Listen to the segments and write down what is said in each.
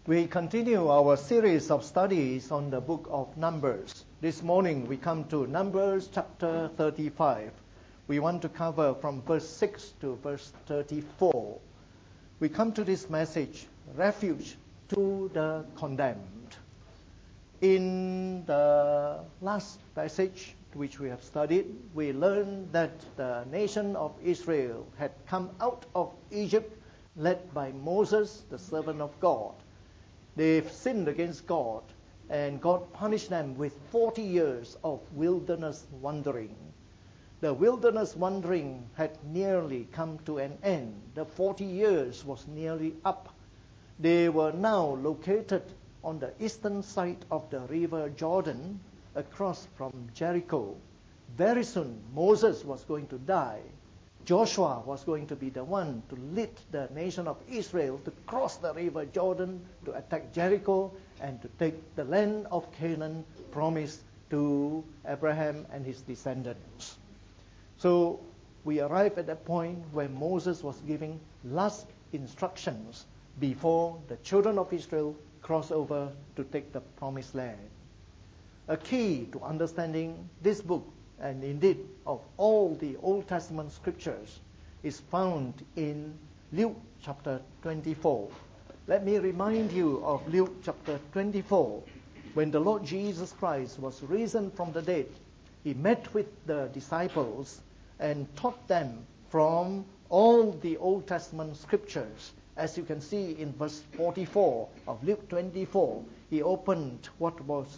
We continue our series of studies on the book of Numbers. This morning we come to Numbers chapter 35. We want to cover from verse 6 to verse 34. We come to this message, refuge to the condemned. In the last passage which we have studied, we learned that the nation of Israel had come out of Egypt led by Moses, the servant of God. They've sinned against God, and God punished them with 40 years of wilderness wandering. The wilderness wandering had nearly come to an end. The 40 years was nearly up. They were now located on the eastern side of the river Jordan, across from Jericho. Very soon, Moses was going to die. Joshua was going to be the one to lead the nation of Israel to cross the river Jordan, to attack Jericho, and to take the land of Canaan promised to Abraham and his descendants. So we arrive at that point where Moses was giving last instructions before the children of Israel cross over to take the promised land. A key to understanding this book, and indeed of all the Old Testament scriptures, is found in Luke chapter 24. Let me remind you of Luke chapter 24. When the Lord Jesus Christ was risen from the dead, he met with the disciples and taught them from all the Old Testament scriptures. As you can see in verse 44 of Luke 24, he opened what was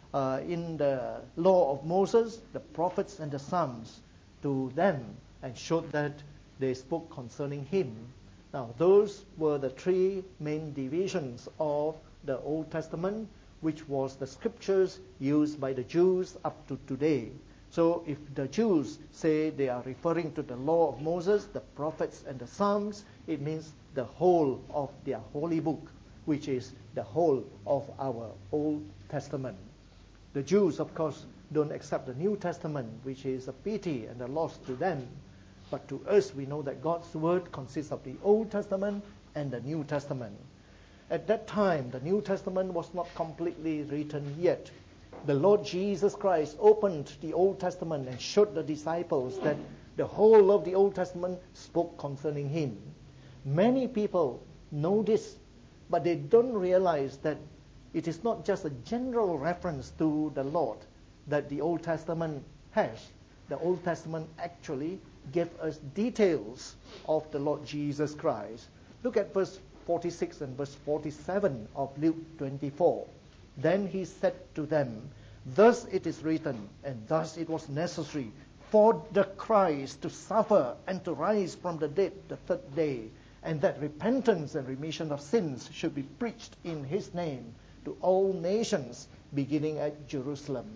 in the law of Moses, the prophets and the Psalms to them, and showed that they spoke concerning him. Now, those were the three main divisions of the Old Testament, which was the scriptures used by the Jews up to today. So if the Jews say they are referring to the law of Moses, the prophets and the Psalms, it means the whole of their holy book, which is the whole of our Old Testament. The Jews, of course, don't accept the New Testament, which is a pity and a loss to them. But to us, we know that God's Word consists of the Old Testament and the New Testament. At that time, the New Testament was not completely written yet. The Lord Jesus Christ opened the Old Testament and showed the disciples that the whole of the Old Testament spoke concerning him. Many people know this, but they don't realize that it is not just a general reference to the Lord that the Old Testament has. The Old Testament actually gave us details of the Lord Jesus Christ. Look at verse 46 and verse 47 of Luke 24. Then he said to them, "Thus it is written, and thus it was necessary for the Christ to suffer and to rise from the dead the third day, and that repentance and remission of sins should be preached in his name to all nations, beginning at Jerusalem."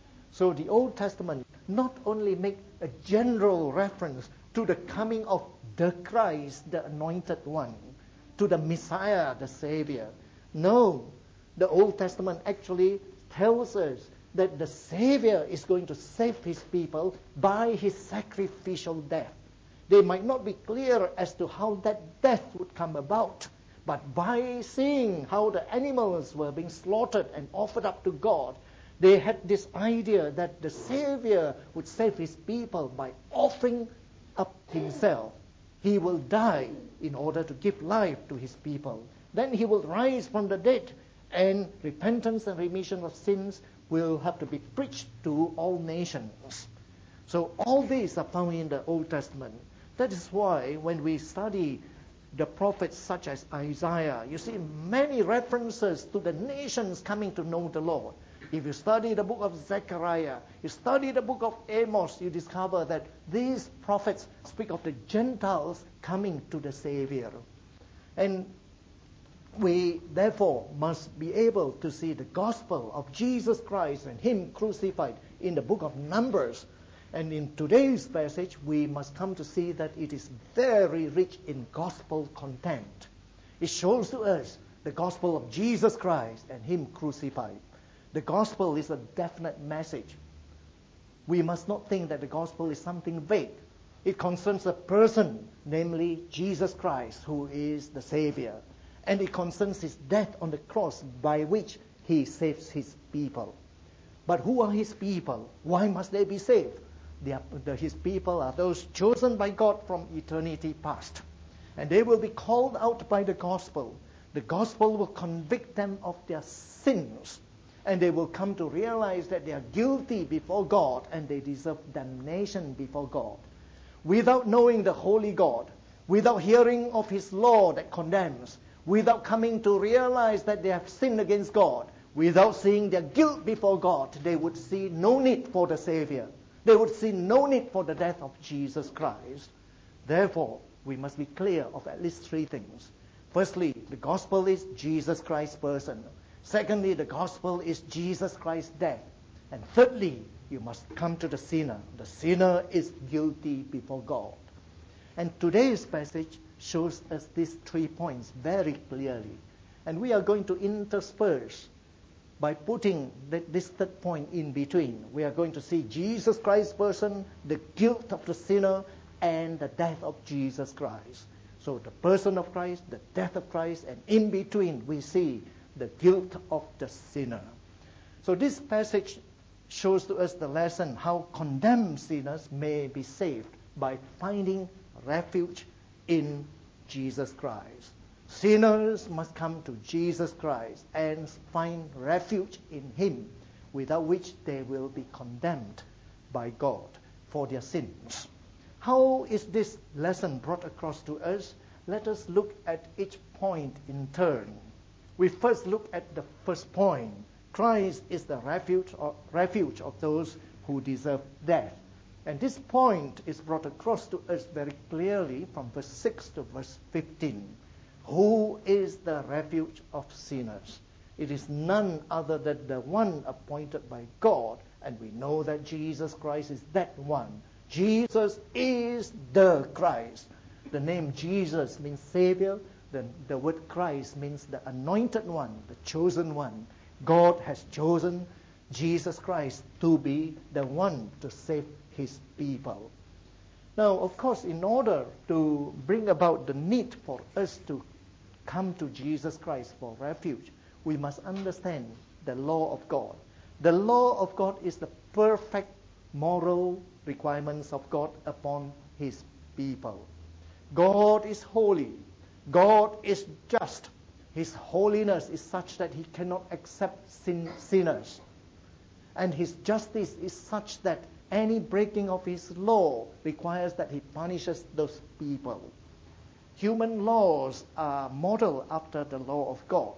So the Old Testament not only make a general reference to the coming of the Christ, the Anointed One, to the Messiah, the Savior. No, the Old Testament actually tells us that the Savior is going to save his people by his sacrificial death. They might not be clear as to how that death would come about, but by seeing how the animals were being slaughtered and offered up to God, they had this idea that the Savior would save his people by offering up himself. He will die in order to give life to his people. Then he will rise from the dead, and repentance and remission of sins will have to be preached to all nations. So all these are found in the Old Testament. That is why when we study the prophets such as Isaiah, you see many references to the nations coming to know the Lord. If you study the book of Zechariah, you study the book of Amos, you discover that these prophets speak of the Gentiles coming to the Savior. And we therefore must be able to see the gospel of Jesus Christ and him crucified in the book of Numbers. And in today's passage, we must come to see that it is very rich in gospel content. It shows to us the gospel of Jesus Christ and him crucified. The gospel is a definite message. We must not think that the gospel is something vague. It concerns a person, namely Jesus Christ, who is the Savior. And it concerns his death on the cross by which he saves his people. But who are his people? Why must they be saved? His people are those chosen by God from eternity past. And they will be called out by the gospel. The gospel will convict them of their sins. And they will come to realize that they are guilty before God and they deserve damnation before God. Without knowing the holy God, without hearing of his law that condemns, without coming to realize that they have sinned against God, without seeing their guilt before God, they would see no need for the Savior. They would see no need for the death of Jesus Christ. Therefore, we must be clear of at least three things. Firstly, the gospel is Jesus Christ's person. Secondly, the gospel is Jesus Christ's death. And thirdly, you must come to the sinner. The sinner is guilty before God. And today's passage shows us these 3 points very clearly. And we are going to intersperse by putting this third point in between. We are going to see Jesus Christ's person, the guilt of the sinner, and the death of Jesus Christ. So the person of Christ, the death of Christ, and in between we see the guilt of the sinner. So this passage shows to us the lesson how condemned sinners may be saved by finding refuge in Jesus Christ. Sinners must come to Jesus Christ and find refuge in him, without which they will be condemned by God for their sins. How is this lesson brought across to us? Let us look at each point in turn. We first look at the first point. Christ is the refuge of those who deserve death. And this point is brought across to us very clearly from verse 6 to verse 15. Who is the refuge of sinners? It is none other than the one appointed by God, and we know that Jesus Christ is that one. Jesus is the Christ. The name Jesus means Savior. The word Christ means the anointed one, the chosen one. God has chosen Jesus Christ to be the one to save his people. Now, of course, in order to bring about the need for us to come to Jesus Christ for refuge, we must understand the law of God. The law of God is the perfect moral requirements of God upon his people. God is holy. God is just. His holiness is such that he cannot accept sinners. And his justice is such that any breaking of his law requires that he punishes those people. Human laws are modeled after the law of God.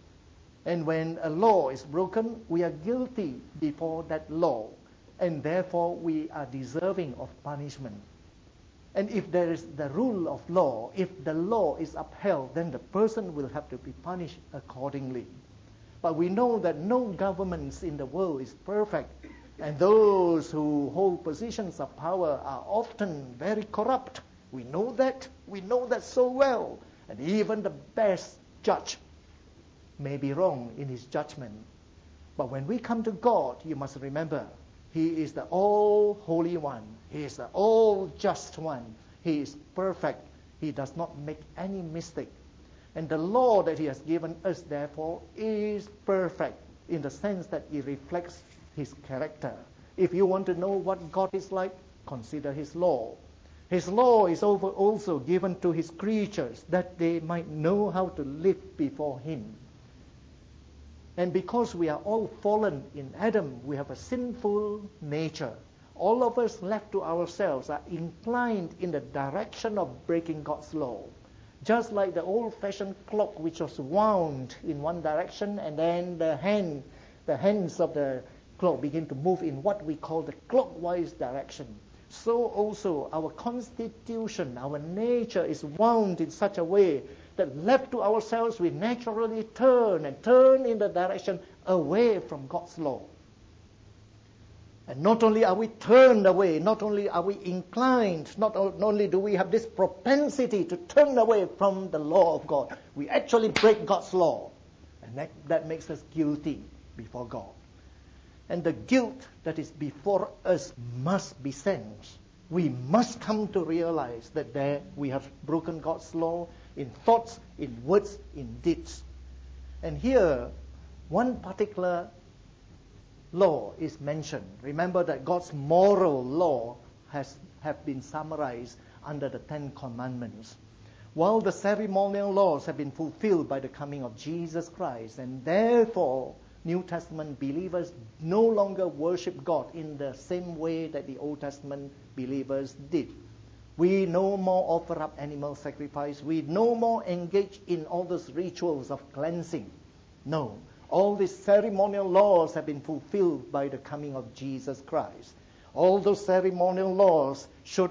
And when a law is broken, we are guilty before that law. And therefore, we are deserving of punishment. And if there is the rule of law, if the law is upheld, then the person will have to be punished accordingly. But we know that no government in the world is perfect. And those who hold positions of power are often very corrupt. We know that. We know that so well. And even the best judge may be wrong in his judgment. But when we come to God, you must remember, he is the all-holy one. He is the all-just one. He is perfect. He does not make any mistake. And the law that he has given us, therefore, is perfect in the sense that it reflects his character. If you want to know what God is like, consider his law. His law is also given to his creatures that they might know how to live before him. And because we are all fallen in Adam, we have a sinful nature. All of us left to ourselves are inclined in the direction of breaking God's law. Just like the old-fashioned clock which was wound in one direction and then the hands of the clock begin to move in what we call the clockwise direction. So also our constitution, our nature is wound in such a way that left to ourselves we naturally turn in the direction away from God's law. And not only are we turned away, not only are we inclined, not only do we have this propensity to turn away from the law of God, we actually break God's law. And that makes us guilty before God. And the guilt that is before us must be sensed. We must come to realize that there we have broken God's law. in thoughts, in words, in deeds. And here, one particular law is mentioned. Remember that God's moral law have been summarized under the Ten Commandments. While the ceremonial laws have been fulfilled by the coming of Jesus Christ, and therefore New Testament believers no longer worship God in the same way that the Old Testament believers did. We no more offer up animal sacrifice. We no more engage in all those rituals of cleansing. No, all these ceremonial laws have been fulfilled by the coming of Jesus Christ. All those ceremonial laws show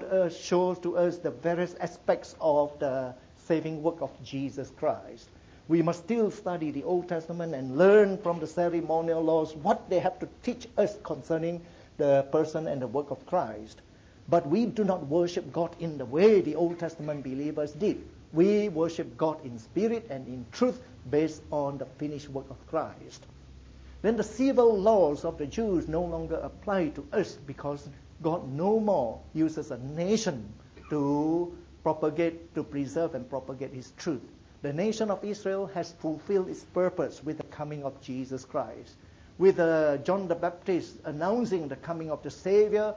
to us the various aspects of the saving work of Jesus Christ. We must still study the Old Testament and learn from the ceremonial laws what they have to teach us concerning the person and the work of Christ. But we do not worship God in the way the Old Testament believers did. We worship God in spirit and in truth based on the finished work of Christ. Then the civil laws of the Jews no longer apply to us because God no more uses a nation to preserve and propagate His truth. The nation of Israel has fulfilled its purpose with the coming of Jesus Christ. With John the Baptist announcing the coming of the Savior,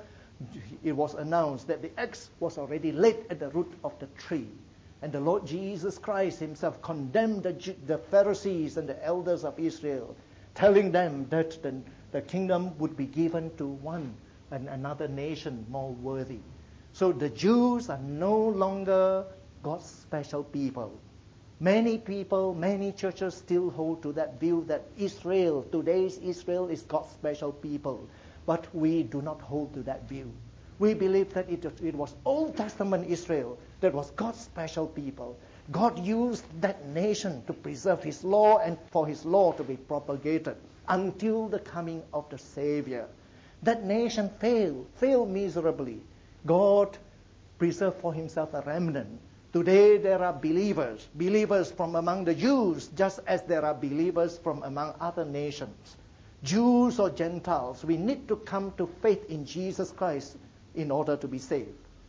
it was announced that the axe was already laid at the root of the tree. And the Lord Jesus Christ Himself condemned the Pharisees and the elders of Israel, telling them that the kingdom would be given to one and another nation more worthy. So the Jews are no longer God's special people. Many people, many churches still hold to that view that Israel, today's Israel, is God's special people. But we do not hold to that view. We believe that it was Old Testament Israel that was God's special people. God used that nation to preserve His law and for His law to be propagated until the coming of the Savior. That nation failed miserably. God preserved for Himself a remnant. Today there are believers from among the Jews, just as there are believers from among other nations. Jews or Gentiles, we need to come to faith in Jesus Christ in order to be saved.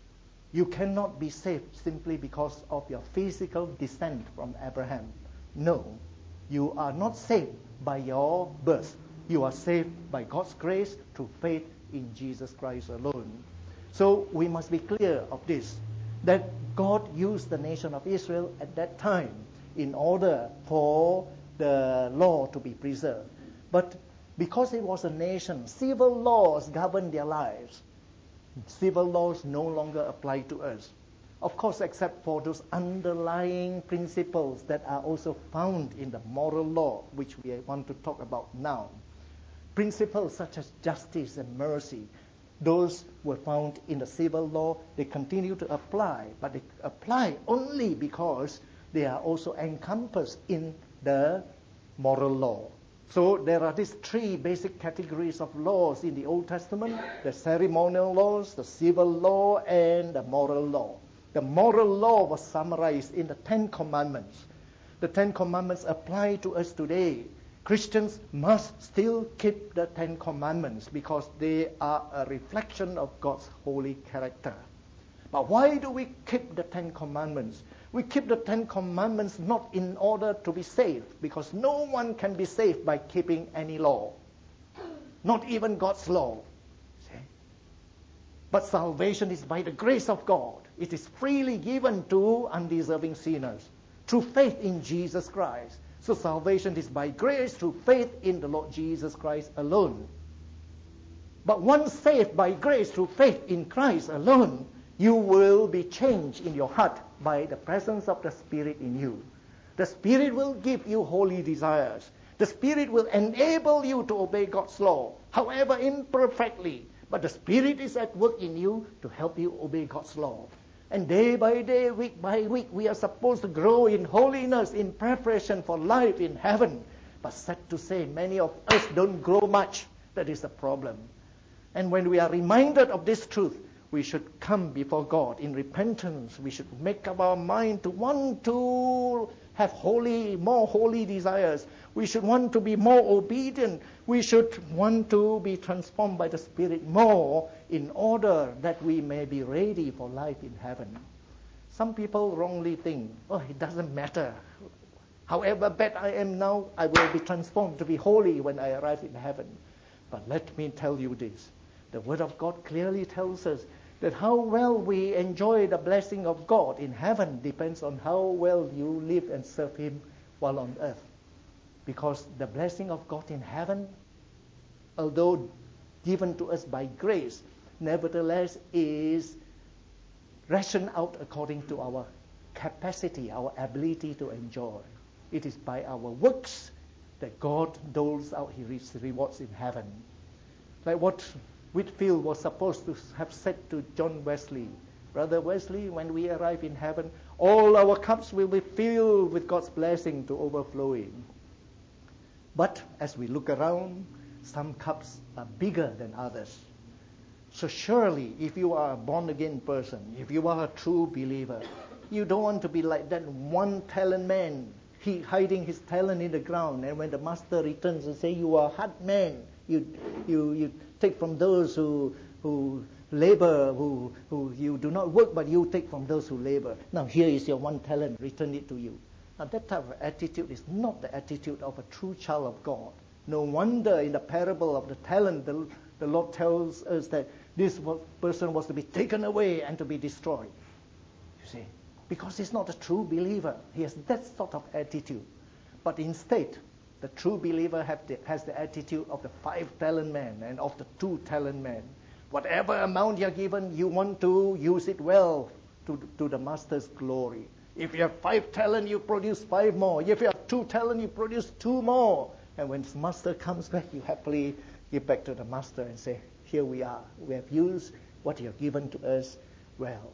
You cannot be saved simply because of your physical descent from Abraham. No, you are not saved by your birth. You are saved by God's grace through faith in Jesus Christ alone. So we must be clear of this, that God used the nation of Israel at that time in order for the law to be preserved. But because it was a nation, civil laws governed their lives. Civil laws no longer apply to us. Of course, except for those underlying principles that are also found in the moral law, which we want to talk about now. Principles such as justice and mercy, those were found in the civil law. They continue to apply, but they apply only because they are also encompassed in the moral law. So there are these three basic categories of laws in the Old Testament: the ceremonial laws, the civil law, and the moral law. The moral law was summarized in the Ten Commandments. The Ten Commandments apply to us today. Christians must still keep the Ten Commandments because they are a reflection of God's holy character. But why do we keep the Ten Commandments? We keep the Ten Commandments not in order to be saved, because no one can be saved by keeping any law, not even God's law. See? But salvation is by the grace of God. It is freely given to undeserving sinners through faith in Jesus Christ. So salvation is by grace through faith in the Lord Jesus Christ alone. But once saved by grace through faith in Christ alone, you will be changed in your heart by the presence of the Spirit in you. The Spirit will give you holy desires. The Spirit will enable you to obey God's law, however imperfectly. But the Spirit is at work in you to help you obey God's law. And day by day, week by week, we are supposed to grow in holiness in preparation for life in heaven. But sad to say, many of us don't grow much. That is the problem. And when we are reminded of this truth, we should come before God in repentance. We should make up our mind to want to have more holy desires. We should want to be more obedient. We should want to be transformed by the Spirit more in order that we may be ready for life in heaven. Some people wrongly think, oh, it doesn't matter. However bad I am now, I will be transformed to be holy when I arrive in heaven. But let me tell you this. The Word of God clearly tells us that how well we enjoy the blessing of God in heaven depends on how well you live and serve Him while on earth. Because the blessing of God in heaven, although given to us by grace, nevertheless is rationed out according to our capacity, our ability to enjoy. It is by our works that God doles out His rewards in heaven. Like what Whitfield was supposed to have said to John Wesley. Brother Wesley, when we arrive in heaven, all our cups will be filled with God's blessing to overflowing. But as we look around, some cups are bigger than others. So surely, if you are a born-again person, if you are a true believer, you don't want to be like that one-talent man, he hiding his talent in the ground, and when the master returns and say, you are a hard man, you take from those who labor, who you do not work, but you take from those who labor. Now here is your one talent, return it to you. Now that type of attitude is not the attitude of a true child of God. No wonder in the parable of the talent, the Lord tells us that this person was to be taken away and to be destroyed. You see, because he's not a true believer. He has that sort of attitude. But instead, the true believer has the attitude of the 5-talent man and of the 2-talent man. Whatever amount you're given, you want to use it well to the master's glory. If you have 5 talent, you produce 5 more. If you have 2 talent, you produce 2 more. And when the master comes back, you happily give back to the master and say, here we are. We have used what you have given to us well.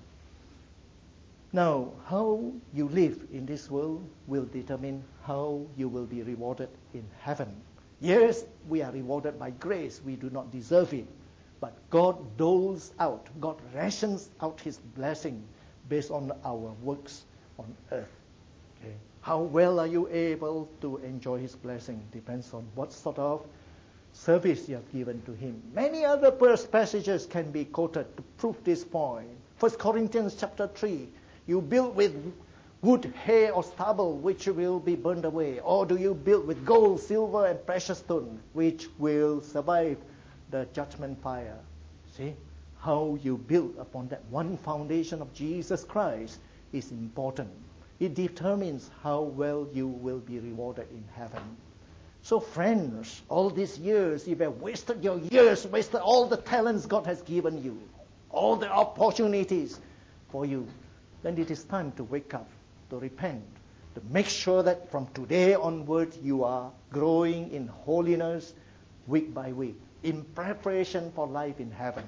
Now, how you live in this world will determine how you will be rewarded in heaven. Yes, we are rewarded by grace. We do not deserve it. But God doles out, God rations out His blessing based on our works on earth. Okay. How well are you able to enjoy His blessing depends on what sort of service you have given to Him. Many other passages can be quoted to prove this point. 1 Corinthians chapter 3, you build with wood, hay, or stubble, which will be burned away? Or do you build with gold, silver, and precious stone, which will survive the judgment fire? See, how you build upon that one foundation of Jesus Christ is important. It determines how well you will be rewarded in heaven. So friends, all these years, if you have wasted your years, wasted all the talents God has given you, all the opportunities for you, then it is time to wake up, to repent, to make sure that from today onward you are growing in holiness week by week, in preparation for life in heaven.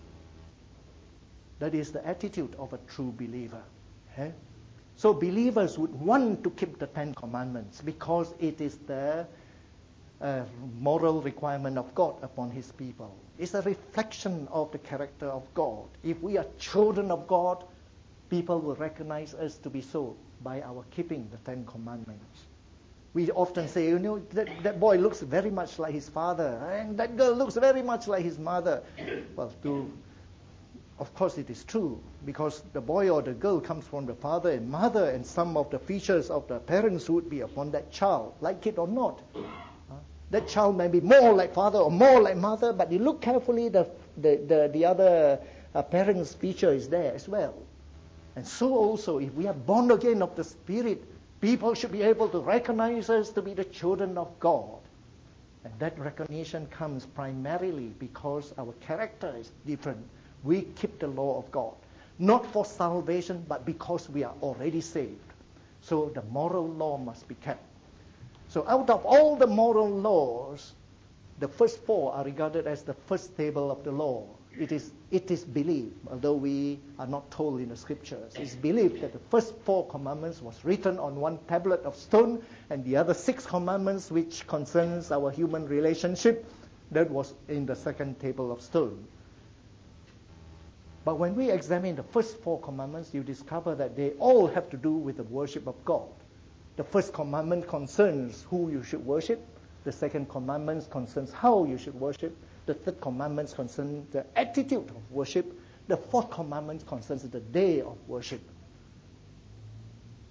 That is the attitude of a true believer. Okay? So believers would want to keep the 10 Commandments because it is the moral requirement of God upon His people. It's a reflection of the character of God. If we are children of God, people will recognize us to be so by our keeping the 10 Commandments. We often say, that boy looks very much like his father, and that girl looks very much like his mother. Well, of course it is true, because the boy or the girl comes from the father and mother, and some of the features of the parents would be upon that child, like it or not. That child may be more like father or more like mother, but you look carefully, the other parent's feature is there as well. And so also, if we are born again of the Spirit, people should be able to recognize us to be the children of God. And that recognition comes primarily because our character is different. We keep the law of God, not for salvation, but because we are already saved. So the moral law must be kept. So out of all the moral laws, the first 4 are regarded as the first table of the law. It is believed, although we are not told in the scriptures, it's believed that the first 4 commandments was written on one tablet of stone, and the other 6 commandments, which concerns our human relationship, that was in the second table of stone. But when we examine the first 4 commandments, you discover that they all have to do with the worship of God. The first commandment concerns who you should worship. The second commandment concerns how you should worship. The third commandment concerns the attitude of worship. The fourth commandment concerns the day of worship.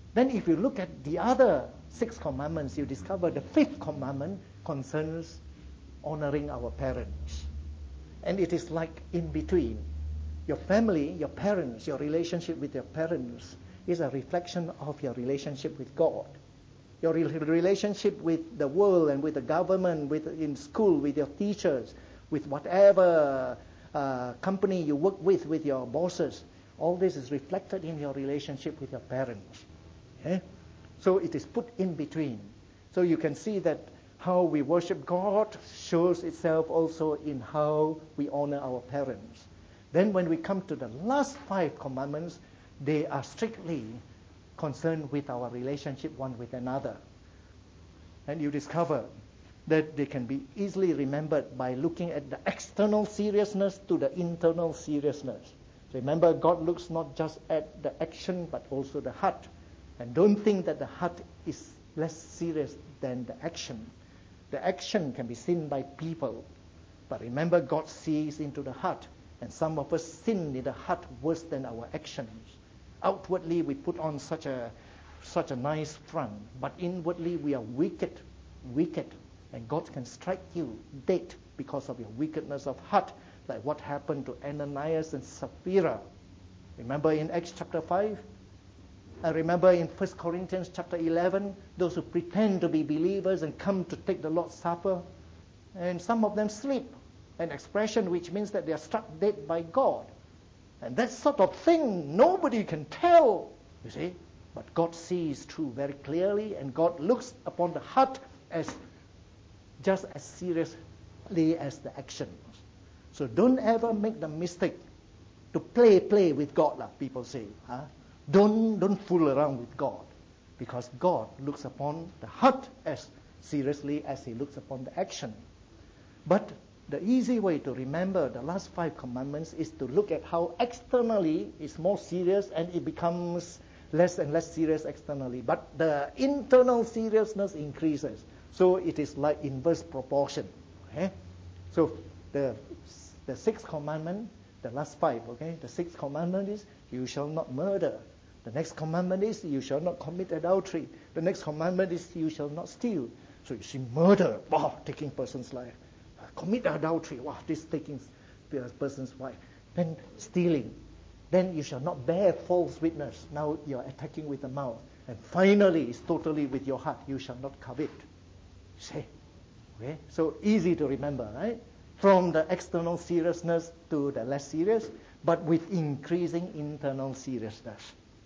Then if you look at the other 6 commandments, you discover the 5th commandment concerns honoring our parents. And it is like in between. Your family, your parents, your relationship with your parents is a reflection of your relationship with God. Your relationship with the world and with the government, in school, with your teachers, with whatever company you work with your bosses, all this is reflected in your relationship with your parents. Okay? So it is put in between. So you can see that how we worship God shows itself also in how we honor our parents. Then when we come to the last 5 commandments, they are strictly concerned with our relationship one with another. And you discover that they can be easily remembered by looking at the external seriousness to the internal seriousness. Remember, God looks not just at the action, but also the heart. And don't think that the heart is less serious than the action. The action can be seen by people. But remember, God sees into the heart. And some of us sin in the heart worse than our actions. Outwardly, we put on such a nice front. But inwardly, we are wicked. And God can strike you dead because of your wickedness of heart. Like what happened to Ananias and Sapphira. Remember in Acts chapter 5? I remember in 1 Corinthians chapter 11, those who pretend to be believers and come to take the Lord's Supper, and some of them sleep, an expression which means that they are struck dead by God. And that sort of thing, nobody can tell, you see. But God sees through very clearly, and God looks upon the heart as just as seriously as the actions. So don't ever make the mistake to play with God, like people say. Don't fool around with God, because God looks upon the heart as seriously as He looks upon the action. But the easy way to remember the last 5 commandments is to look at how externally it's more serious and it becomes less and less serious externally. But the internal seriousness increases. So it is like inverse proportion. Okay? So the 6th commandment, the last 5, okay? The 6th commandment is, you shall not murder. The next commandment is, you shall not commit adultery. The next commandment is, you shall not steal. So you see murder, wow, taking person's life. Commit adultery, wow, this taking person's wife. Then stealing. Then you shall not bear false witness. Now you're attacking with the mouth. And finally, it's totally with your heart. You shall not covet. See? Okay? So easy to remember, right? From the external seriousness to the less serious, but with increasing internal seriousness.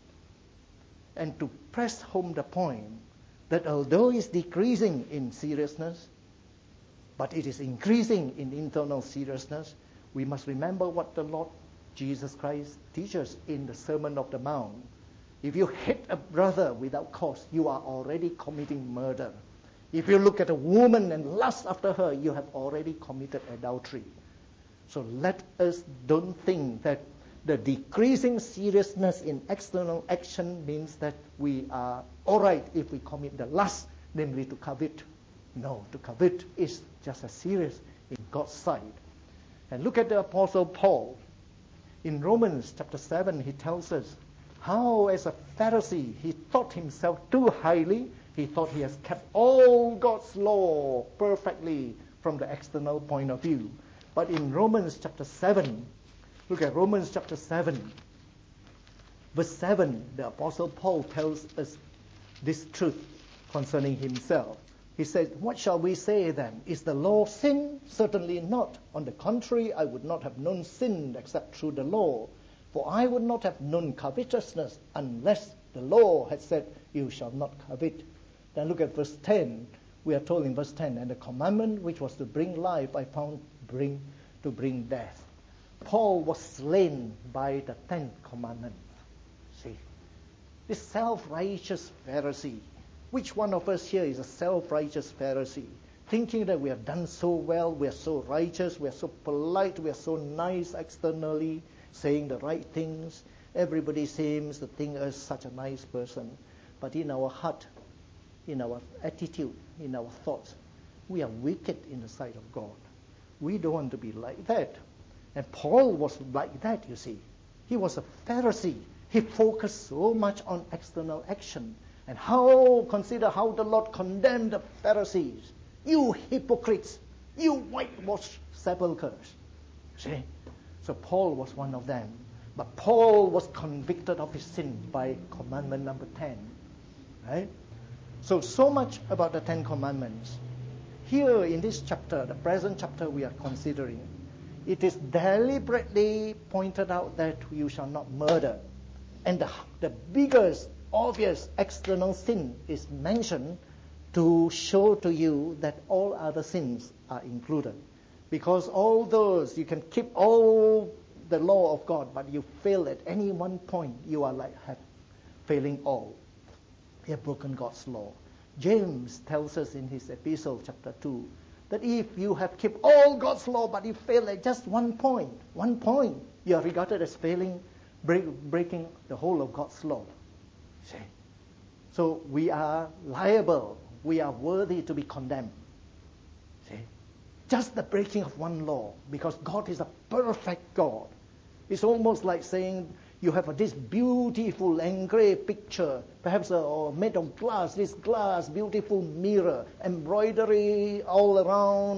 And to press home the point that although it's decreasing in seriousness, but it is increasing in internal seriousness, we must remember what the Lord Jesus Christ teaches in the Sermon on the Mount. If you hate a brother without cause, you are already committing murder. If you look at a woman and lust after her, you have already committed adultery. So let us don't think that the decreasing seriousness in external action means that we are all right if we commit the lust, namely to covet. No, to covet is just as serious in God's sight. And look at the Apostle Paul. In Romans chapter 7, he tells us how as a Pharisee he thought himself too highly. He thought he has kept all God's law perfectly from the external point of view. But in Romans chapter 7, look at Romans chapter 7, verse 7, the Apostle Paul tells us this truth concerning himself. He says, what shall we say then? Is the law sin? Certainly not. On the contrary, I would not have known sin except through the law. For I would not have known covetousness unless the law had said, you shall not covet. Then look at verse 10. We are told in verse 10, and the commandment which was to bring life I found to bring death. Paul was slain by the 10th commandment. See, this self-righteous Pharisee. Which one of us here is a self-righteous Pharisee? Thinking that we have done so well, we are so righteous, we are so polite, we are so nice externally, saying the right things. Everybody seems to think us such a nice person. But in our heart, in our attitude, in our thoughts, we are wicked in the sight of God. We don't want to be like that. And Paul was like that, you see. He was a Pharisee. He focused so much on external action. And consider how the Lord condemned the Pharisees. You hypocrites, you whitewashed sepulchres. See? So Paul was one of them. But Paul was convicted of his sin by commandment number 10. Right? So much about the 10 commandments. Here in this chapter, the present chapter we are considering, it is deliberately pointed out that you shall not murder. And the biggest, obvious external sin is mentioned to show to you that all other sins are included. Because all those, you can keep all the law of God, but you fail at any one point, you are like failing all. You have broken God's law. James tells us in his epistle, chapter 2, that if you have kept all God's law, but you fail at just one point, you are regarded as failing, breaking the whole of God's law. See? So we are liable, we are worthy to be condemned. See? Just the breaking of one law, because God is a perfect God. It's almost like saying you have this beautiful engraved picture, perhaps or made of glass, this glass, beautiful mirror, embroidery all around,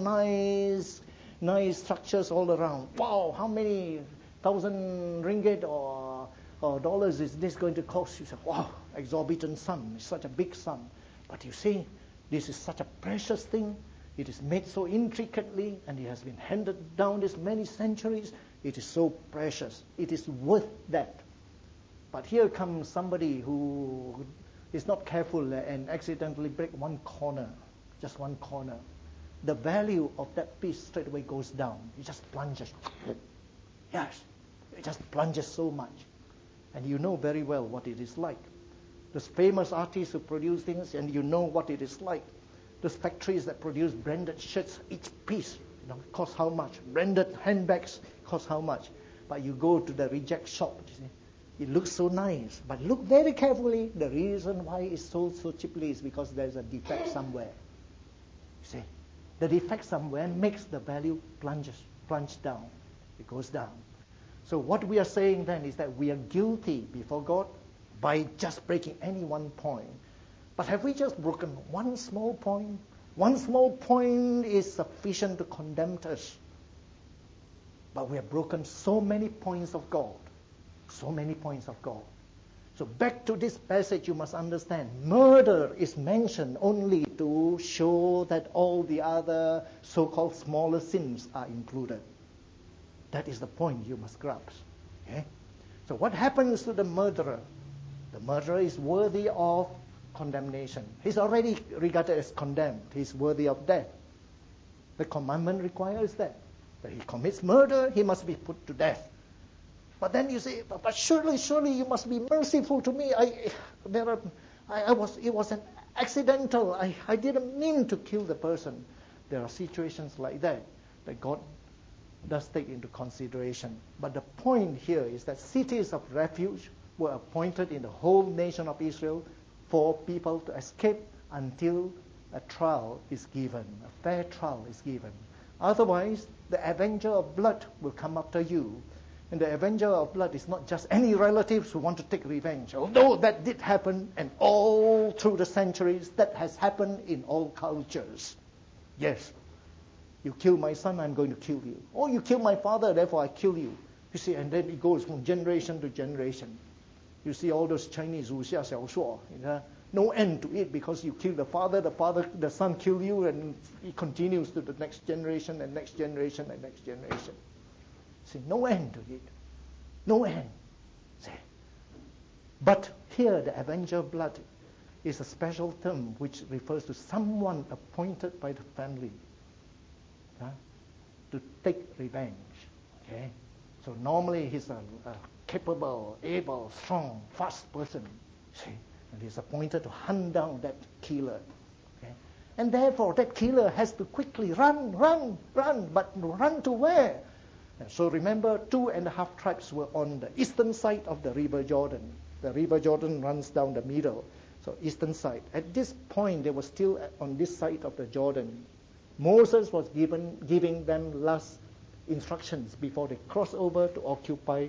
nice structures all around. Wow, how many 1,000 ringgit or dollars is this going to cost? You say, wow, exorbitant sum, it's such a big sum. But you see, this is such a precious thing. It is made so intricately, and it has been handed down these many centuries. It is so precious. It is worth that. But here comes somebody who is not careful and accidentally break one corner, just one corner. The value of that piece straight away goes down. It just plunges. Yes, it just plunges so much. And you know very well what it is like. Those famous artists who produce things, and you know what it is like. Those factories that produce branded shirts, each piece costs how much? Branded handbags cost how much? But you go to the reject shop, you see, it looks so nice. But look very carefully, the reason why it's sold so cheaply is because there's a defect somewhere. You see, the defect somewhere makes the value plunge down. It goes down. So what we are saying then is that we are guilty before God by just breaking any one point. But have we just broken one small point? One small point is sufficient to condemn us. But we have broken so many points of God. So many points of God. So back to this passage, you must understand, murder is mentioned only to show that all the other so-called smaller sins are included. That is the point you must grasp. Okay? So what happens to the murderer? The murderer is worthy of condemnation. He's already regarded as condemned. He's worthy of death. The commandment requires that. That he commits murder, he must be put to death. But then you say, but surely you must be merciful to me. It was an accidental. I didn't mean to kill the person. There are situations like that God does take into consideration. But the point here is that cities of refuge were appointed in the whole nation of Israel for people to escape until a trial is given, a fair trial is given. Otherwise, the avenger of blood will come after you. And the avenger of blood is not just any relatives who want to take revenge. Although that did happen, and all through the centuries, that has happened in all cultures. Yes, you kill my son, I'm going to kill you. Or you kill my father, therefore I kill you. You see, and then it goes from generation to generation. You see all those Chinese 武侠小说, no end to it because you kill the father, the son kill you, and it continues to the next generation and next generation and next generation. See, no end to it. No end. See. But here, the avenger of blood is a special term which refers to someone appointed by the family to take revenge. Okay? So normally he's a capable, able, strong, fast person. See? And he's appointed to hunt down that killer. Okay? And therefore, that killer has to quickly run. But run to where? And so remember, 2.5 tribes were on the eastern side of the River Jordan. The River Jordan runs down the middle. So eastern side. At this point, they were still on this side of the Jordan. Moses was giving them last instructions before they cross over to occupy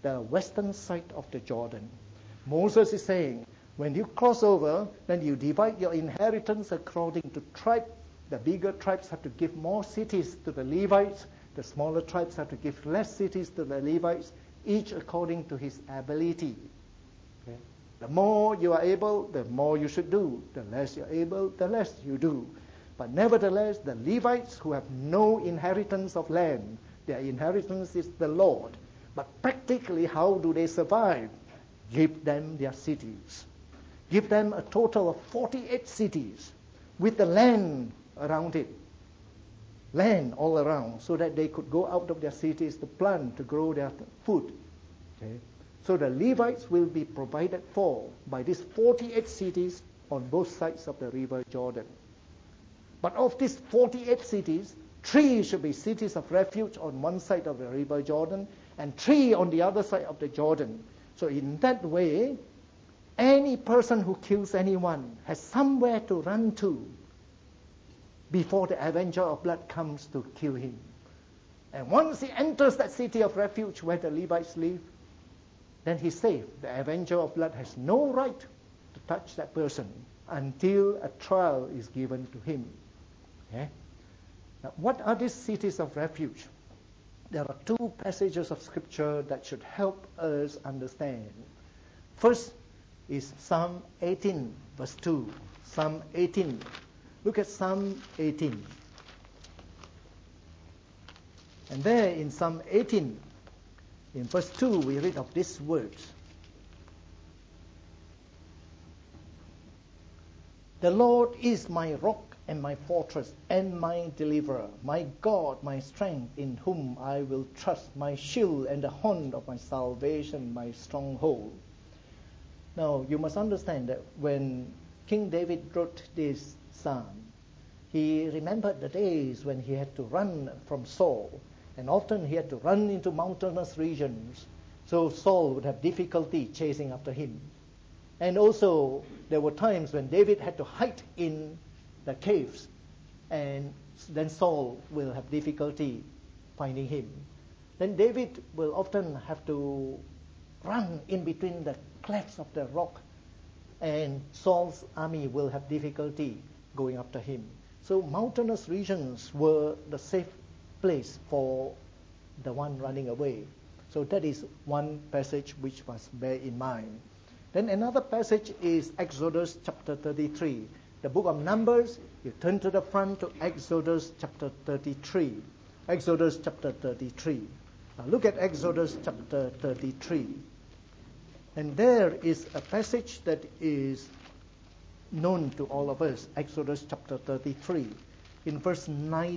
the western side of the Jordan. Moses is saying, when you cross over, then you divide your inheritance according to tribe. The bigger tribes have to give more cities to the Levites. The smaller tribes have to give less cities to the Levites, each according to his ability. Okay? The more you are able, the more you should do. The less you're able, the less you do. But nevertheless, the Levites who have no inheritance of land, their inheritance is the Lord. But practically, how do they survive? Give them their cities. Give them a total of 48 cities with the land around it. Land all around, so that they could go out of their cities to plant, to grow their food. Okay? So the Levites will be provided for by these 48 cities on both sides of the river Jordan. But of these 48 cities, 3 should be cities of refuge on one side of the river Jordan, and 3 on the other side of the Jordan. So in that way, any person who kills anyone has somewhere to run to before the avenger of blood comes to kill him. And once he enters that city of refuge where the Levites live, then he's safe. The avenger of blood has no right to touch that person until a trial is given to him. Okay? Now, what are these cities of refuge? There are 2 passages of Scripture that should help us understand. First is Psalm 18, verse 2. Psalm 18. Look at Psalm 18. And there in Psalm 18, in verse 2, we read of these words. The Lord is my rock and my fortress and my deliverer, my God, my strength, in whom I will trust, my shield and the horn of my salvation, my stronghold. Now, you must understand that when King David wrote this psalm, he remembered the days when he had to run from Saul, and often he had to run into mountainous regions, so Saul would have difficulty chasing after him. And also, there were times when David had to hide in the caves, and then Saul will have difficulty finding him. Then David will often have to run in between the clefts of the rock, and Saul's army will have difficulty going after him. So mountainous regions were the safe place for the one running away. So that is one passage which must bear in mind. Then another passage is Exodus chapter 33. The book of Numbers, you turn to the front to Exodus chapter 33. Exodus chapter 33. Now look at Exodus chapter 33. And there is a passage that is known to all of us, Exodus chapter 33, in verse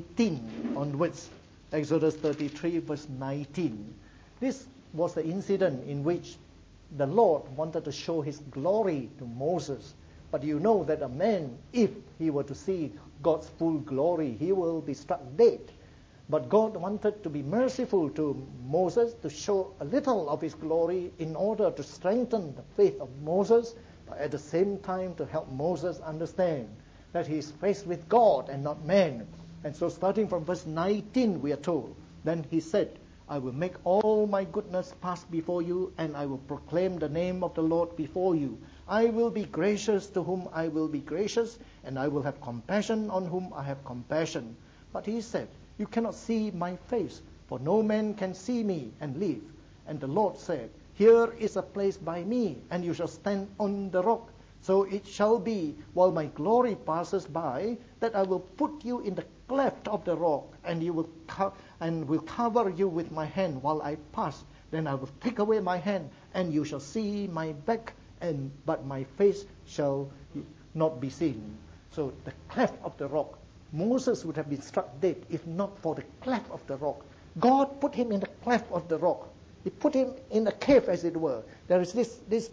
19 onwards. Exodus 33, verse 19. This was the incident in which the Lord wanted to show his glory to Moses. But you know that a man, if he were to see God's full glory, he will be struck dead. But God wanted to be merciful to Moses, to show a little of his glory in order to strengthen the faith of Moses, but at the same time to help Moses understand that he is faced with God and not man. And so starting from verse 19, we are told, then he said, I will make all my goodness pass before you, and I will proclaim the name of the Lord before you. I will be gracious to whom I will be gracious, and I will have compassion on whom I have compassion. But he said, you cannot see my face, for no man can see me and live. And the Lord said, here is a place by me, and you shall stand on the rock. So it shall be, while my glory passes by, that I will put you in the cleft of the rock, and you will will cover you with my hand while I pass. Then I will take away my hand, and you shall see my back, but my face shall not be seen. So the cleft of the rock. Moses would have been struck dead if not for the cleft of the rock. God put him in the cleft of the rock. He put him in a cave, as it were. There is this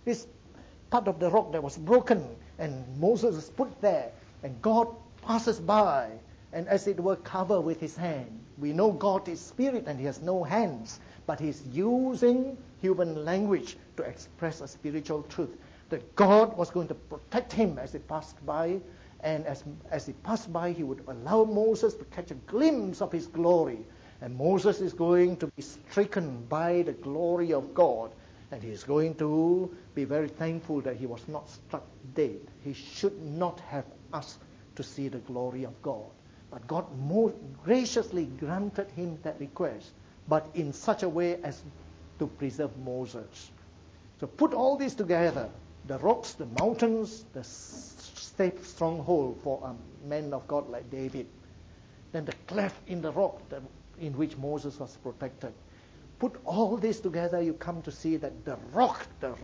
part of the rock that was broken, and Moses was put there, and God passes by, and as it were, cover with his hand. We know God is spirit and he has no hands, but he's using human language to express a spiritual truth, that God was going to protect him as he passed by, and as he passed by, he would allow Moses to catch a glimpse of his glory. And Moses is going to be stricken by the glory of God. And he is going to be very thankful that he was not struck dead. He should not have asked to see the glory of God. But God most graciously granted him that request, but in such a way as to preserve Moses. So put all this together, the rocks, the mountains, the safe stronghold for a man of God like David. Then the cleft in the rock in which Moses was protected. Put all this together, you come to see that the rock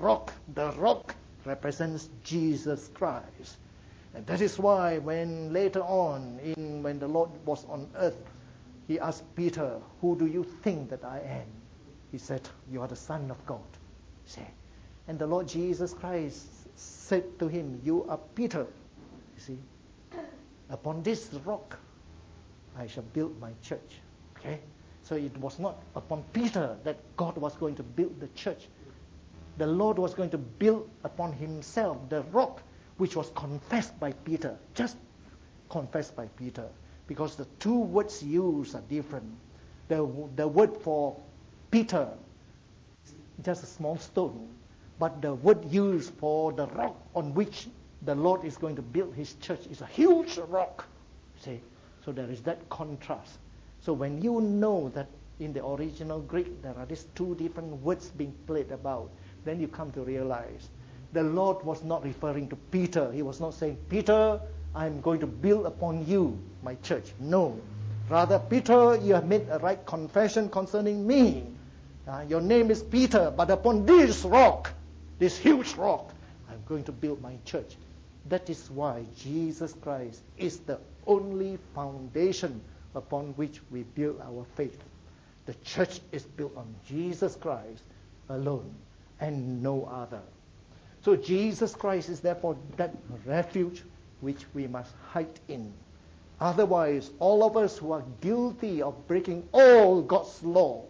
represents Jesus Christ. And that is why when later on, when the Lord was on earth, he asked Peter, who do you think that I am? He said, you are the Son of God. And the Lord Jesus Christ said to him, you are Peter. You see, upon this rock I shall build my church. Okay? So it was not upon Peter that God was going to build the church. The Lord was going to build upon himself the rock which was confessed by Peter, just confessed by Peter, because the two words used are different. The word for Peter is just a small stone, but the word used for the rock on which the Lord is going to build his church is a huge rock. See? So there is that contrast. So when you know that in the original Greek there are these two different words being played about, then you come to realize the Lord was not referring to Peter. He was not saying, Peter, I'm going to build upon you my church. No. Rather, Peter, you have made a right confession concerning me. Your name is Peter, but upon this rock, this huge rock, I'm going to build my church. That is why Jesus Christ is the only foundation upon which we build our faith. The church is built on Jesus Christ alone and no other. So Jesus Christ is therefore that refuge which we must hide in. Otherwise, all of us who are guilty of breaking all God's law,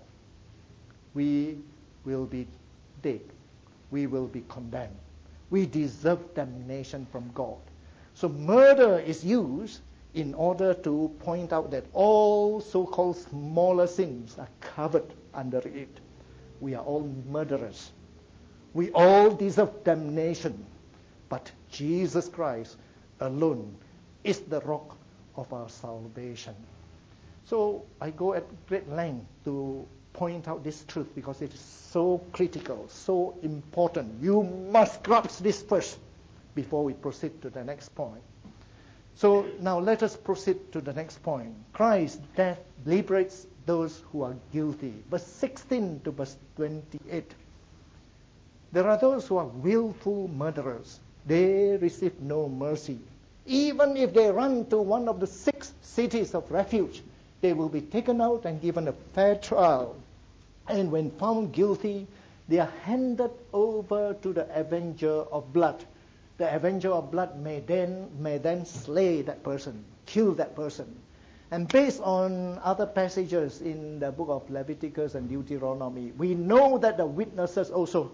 we will be dead. We will be condemned. We deserve damnation from God. So murder is used in order to point out that all so-called smaller sins are covered under it. We are all murderers. We all deserve damnation. But Jesus Christ alone is the rock of our salvation. So I go at great length to point out this truth because it is so critical, so important. You must grasp this first before we proceed to the next point. So now let us proceed to the next point. Christ's death liberates those who are guilty. Verse 16 to verse 28. There are those who are willful murderers. They receive no mercy. Even if they run to one of the 6 cities of refuge, they will be taken out and given a fair trial. And when found guilty, they are handed over to the avenger of blood. The avenger of blood may then slay that person, kill that person. And based on other passages in the book of Leviticus and Deuteronomy, we know that the witnesses also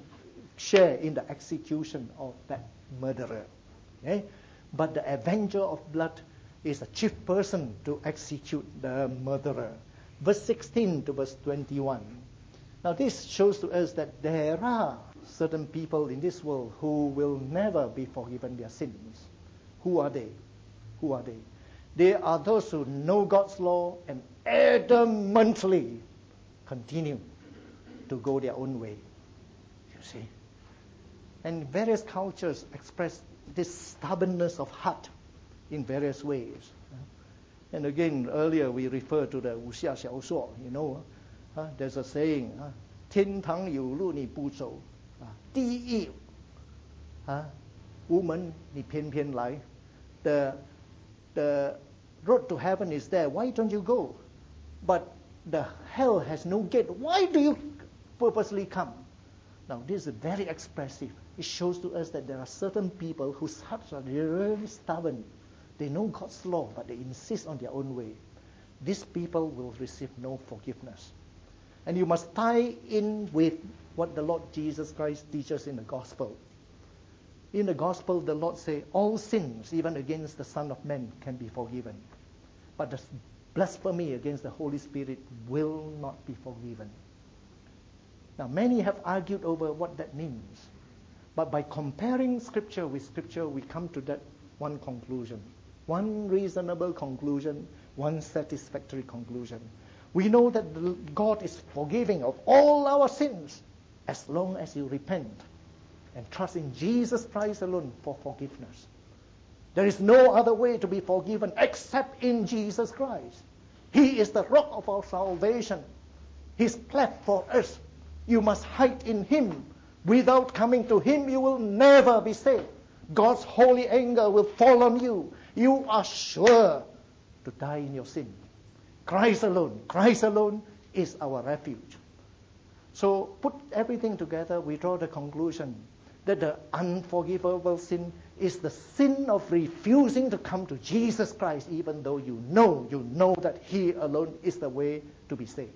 share in the execution of that murderer. Okay? But the avenger of blood is a chief person to execute the murderer. Verse 16 to verse 21. Now this shows to us that there are certain people in this world who will never be forgiven their sins. Who are they? Who are they? They are those who know God's law and adamantly continue to go their own way. You see? And various cultures express this stubbornness of heart in various ways. And again, earlier we referred to the 武侠小说, you know. There's a saying, 天堂有路你不走, 地狱无门你偏偏来. The road to heaven is there. Why don't you go? But the hell has no gate. Why do you purposely come? Now, this is very expressive. It shows to us that there are certain people whose hearts are really stubborn. They know God's law, but they insist on their own way. These people will receive no forgiveness. And you must tie in with what the Lord Jesus Christ teaches in the gospel. In the gospel, the Lord says, all sins, even against the Son of Man, can be forgiven. But the blasphemy against the Holy Spirit will not be forgiven. Now, many have argued over what that means. But by comparing Scripture with Scripture, we come to that one conclusion. One reasonable conclusion, one satisfactory conclusion. We know that God is forgiving of all our sins as long as you repent and trust in Jesus Christ alone for forgiveness. There is no other way to be forgiven except in Jesus Christ. He is the rock of our salvation. His plan for us. You must hide in Him. Without coming to Him, you will never be saved. God's holy anger will fall on you. You are sure to die in your sin. Christ alone is our refuge. So put everything together, we draw the conclusion that the unforgivable sin is the sin of refusing to come to Jesus Christ, even though you know that He alone is the way to be saved.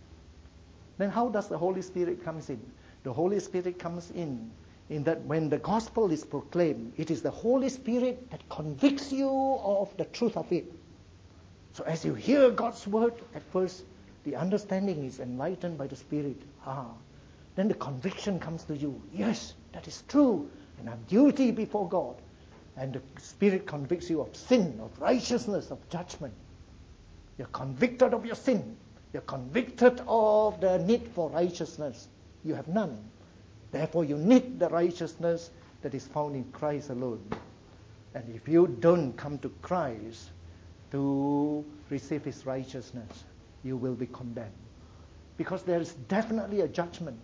Then how does the Holy Spirit comes in? The Holy Spirit comes in that when the gospel is proclaimed, it is the Holy Spirit that convicts you of the truth of it. So as you hear God's word, at first the understanding is enlightened by the Spirit. Then the conviction comes to you. Yes, that is true, and I'm guilty before God. And the Spirit convicts you of sin, of righteousness, of judgment. You're convicted of your sin. You're convicted of the need for righteousness. You have none. Therefore, you need the righteousness that is found in Christ alone. And if you don't come to Christ to receive His righteousness, you will be condemned. Because there is definitely a judgment.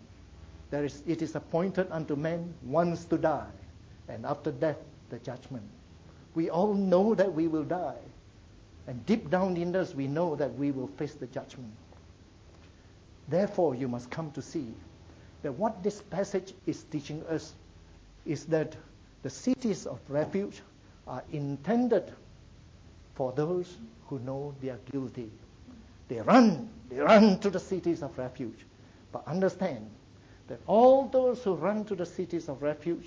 It is appointed unto men once to die, and after death, the judgment. We all know that we will die. And deep down in us, we know that we will face the judgment. Therefore, you must come to see that what this passage is teaching us is that the cities of refuge are intended for those who know they are guilty. They run to the cities of refuge. But understand that all those who run to the cities of refuge,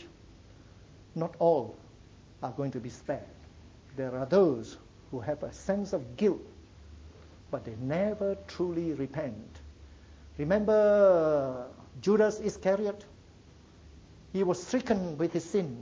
not all are going to be spared. There are those who have a sense of guilt, but they never truly repent. Remember Judas Iscariot? He was stricken with his sin.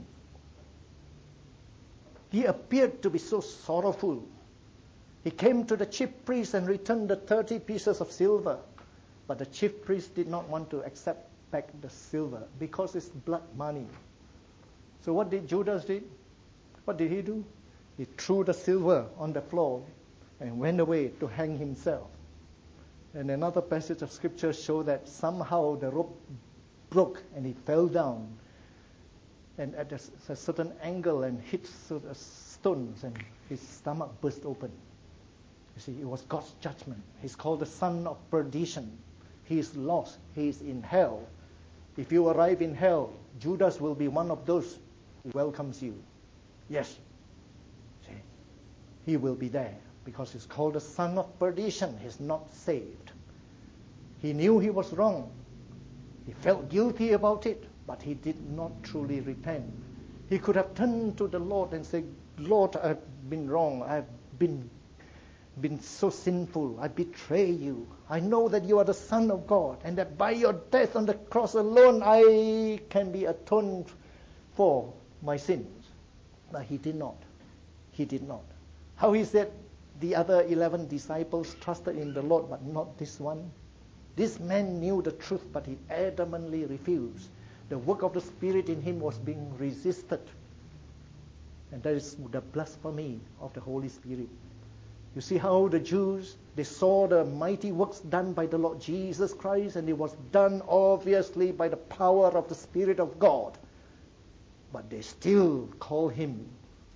He appeared to be so sorrowful. He came to the chief priest and returned the 30 pieces of silver. But the chief priest did not want to accept back the silver because it's blood money. So what did Judas do? What did he do? He threw the silver on the floor and went away to hang himself. And another passage of Scripture shows that somehow the rope broke and he fell down and at a certain angle and hit stones, and his stomach burst open. You see, it was God's judgment. He's called the son of perdition. He is lost. He is in hell. If you arrive in hell, Judas will be one of those who welcomes you. Yes. See, he will be there because he's called the son of perdition. He's not saved. He knew he was wrong. He felt guilty about it, but he did not truly repent. He could have turned to the Lord and said, Lord, I've been wrong. I've been so sinful. I betray you. I know that you are the Son of God and that by your death on the cross alone I can be atoned for my sins. But he did not. He did not. How is it the other 11 disciples trusted in the Lord but not this one? This man knew the truth, but he adamantly refused. The work of the Spirit in him was being resisted. And that is the blasphemy of the Holy Spirit. You see how the Jews, they saw the mighty works done by the Lord Jesus Christ, and it was done obviously by the power of the Spirit of God. But they still call him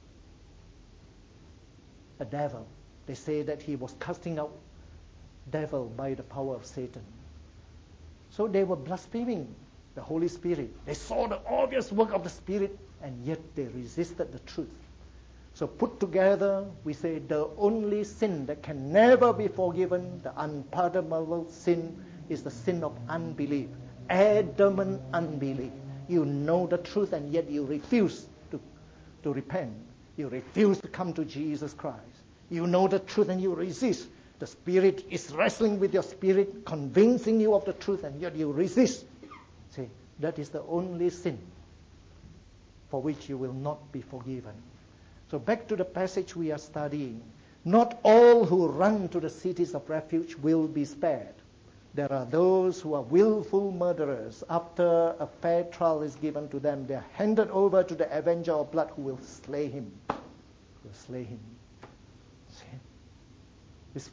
a devil. They say that he was casting out devil by the power of Satan. So they were blaspheming the Holy Spirit. They saw the obvious work of the Spirit, and yet they resisted the truth. So put together, we say the only sin that can never be forgiven, the unpardonable sin, is the sin of unbelief. Adamant unbelief. You know the truth and yet you refuse to repent. You refuse to come to Jesus Christ. You know the truth and you resist. The Spirit is wrestling with your spirit, convincing you of the truth, and yet you resist. See, that is the only sin for which you will not be forgiven. So back to the passage we are studying. Not all who run to the cities of refuge will be spared. There are those who are willful murderers. After a fair trial is given to them, they are handed over to the avenger of blood who will slay him. Will slay him. See? It's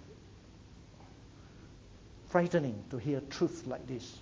frightening to hear truths like this.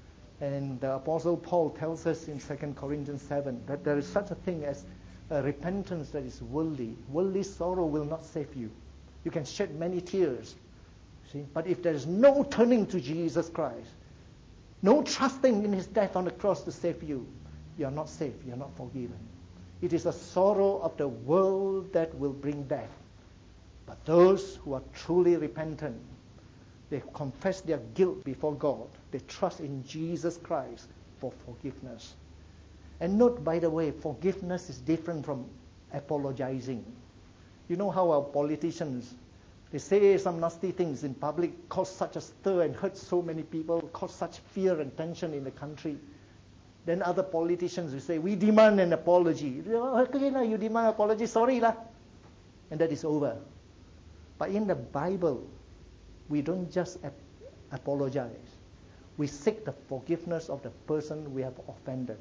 And the Apostle Paul tells us in 2 Corinthians 7 that there is such a thing as a repentance that is worldly. Worldly sorrow will not save you. You can shed many tears. See? But if there is no turning to Jesus Christ, no trusting in his death on the cross to save you, you are not saved, you are not forgiven. It is a sorrow of the world that will bring death. But those who are truly repentant, they confess their guilt before God. They trust in Jesus Christ for forgiveness. And note, by the way, forgiveness is different from apologizing. You know how our politicians, they say some nasty things in public, cause such a stir and hurt so many people, cause such fear and tension in the country. Then other politicians will say, we demand an apology. Okay, you demand an apology, sorry lah. And that is over. But in the Bible, we don't just apologize. We seek the forgiveness of the person we have offended.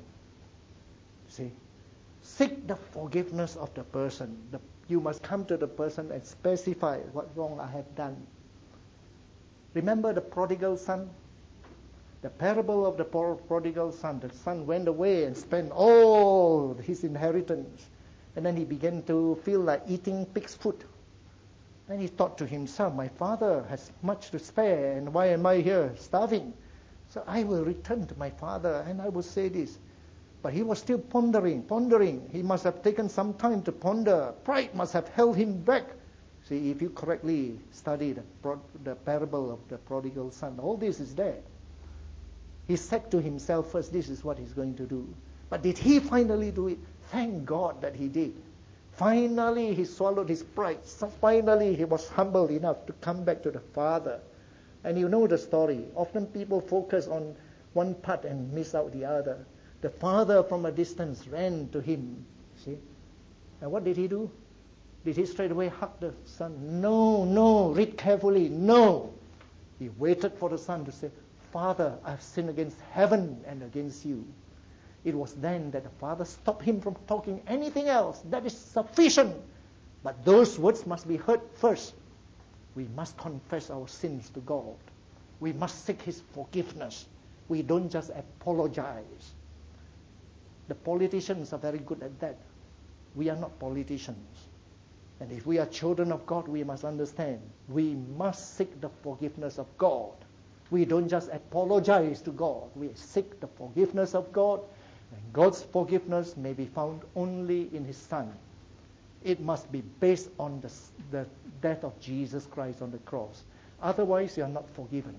See? Seek the forgiveness of the person. You must come to the person and specify what wrong I have done. Remember the prodigal son? The parable of the prodigal son. The son went away and spent all his inheritance. And then he began to feel like eating pig's food. And he thought to himself, my father has much to spare, and why am I here starving? So I will return to my father and I will say this. But he was still pondering. He must have taken some time to ponder. Pride must have held him back. See, if you correctly study the parable of the prodigal son, all this is there. He said to himself first, this is what he's going to do. But did he finally do it? Thank God that he did. Finally, he swallowed his pride. So finally, he was humble enough to come back to the Father. And you know the story. Often people focus on one part and miss out the other. The father from a distance ran to him. See? And what did he do? Did he straight away hug the son? No. Read carefully. No. He waited for the son to say, Father, I've sinned against heaven and against you. It was then that the father stopped him from talking anything else. That is sufficient. But those words must be heard first. We must confess our sins to God. We must seek his forgiveness. We don't just apologize. The politicians are very good at that. We are not politicians. And if we are children of God, we must understand. We must seek the forgiveness of God. We don't just apologize to God. We seek the forgiveness of God. And God's forgiveness may be found only in his Son. It must be based on the death of Jesus Christ on the cross. Otherwise, you are not forgiven.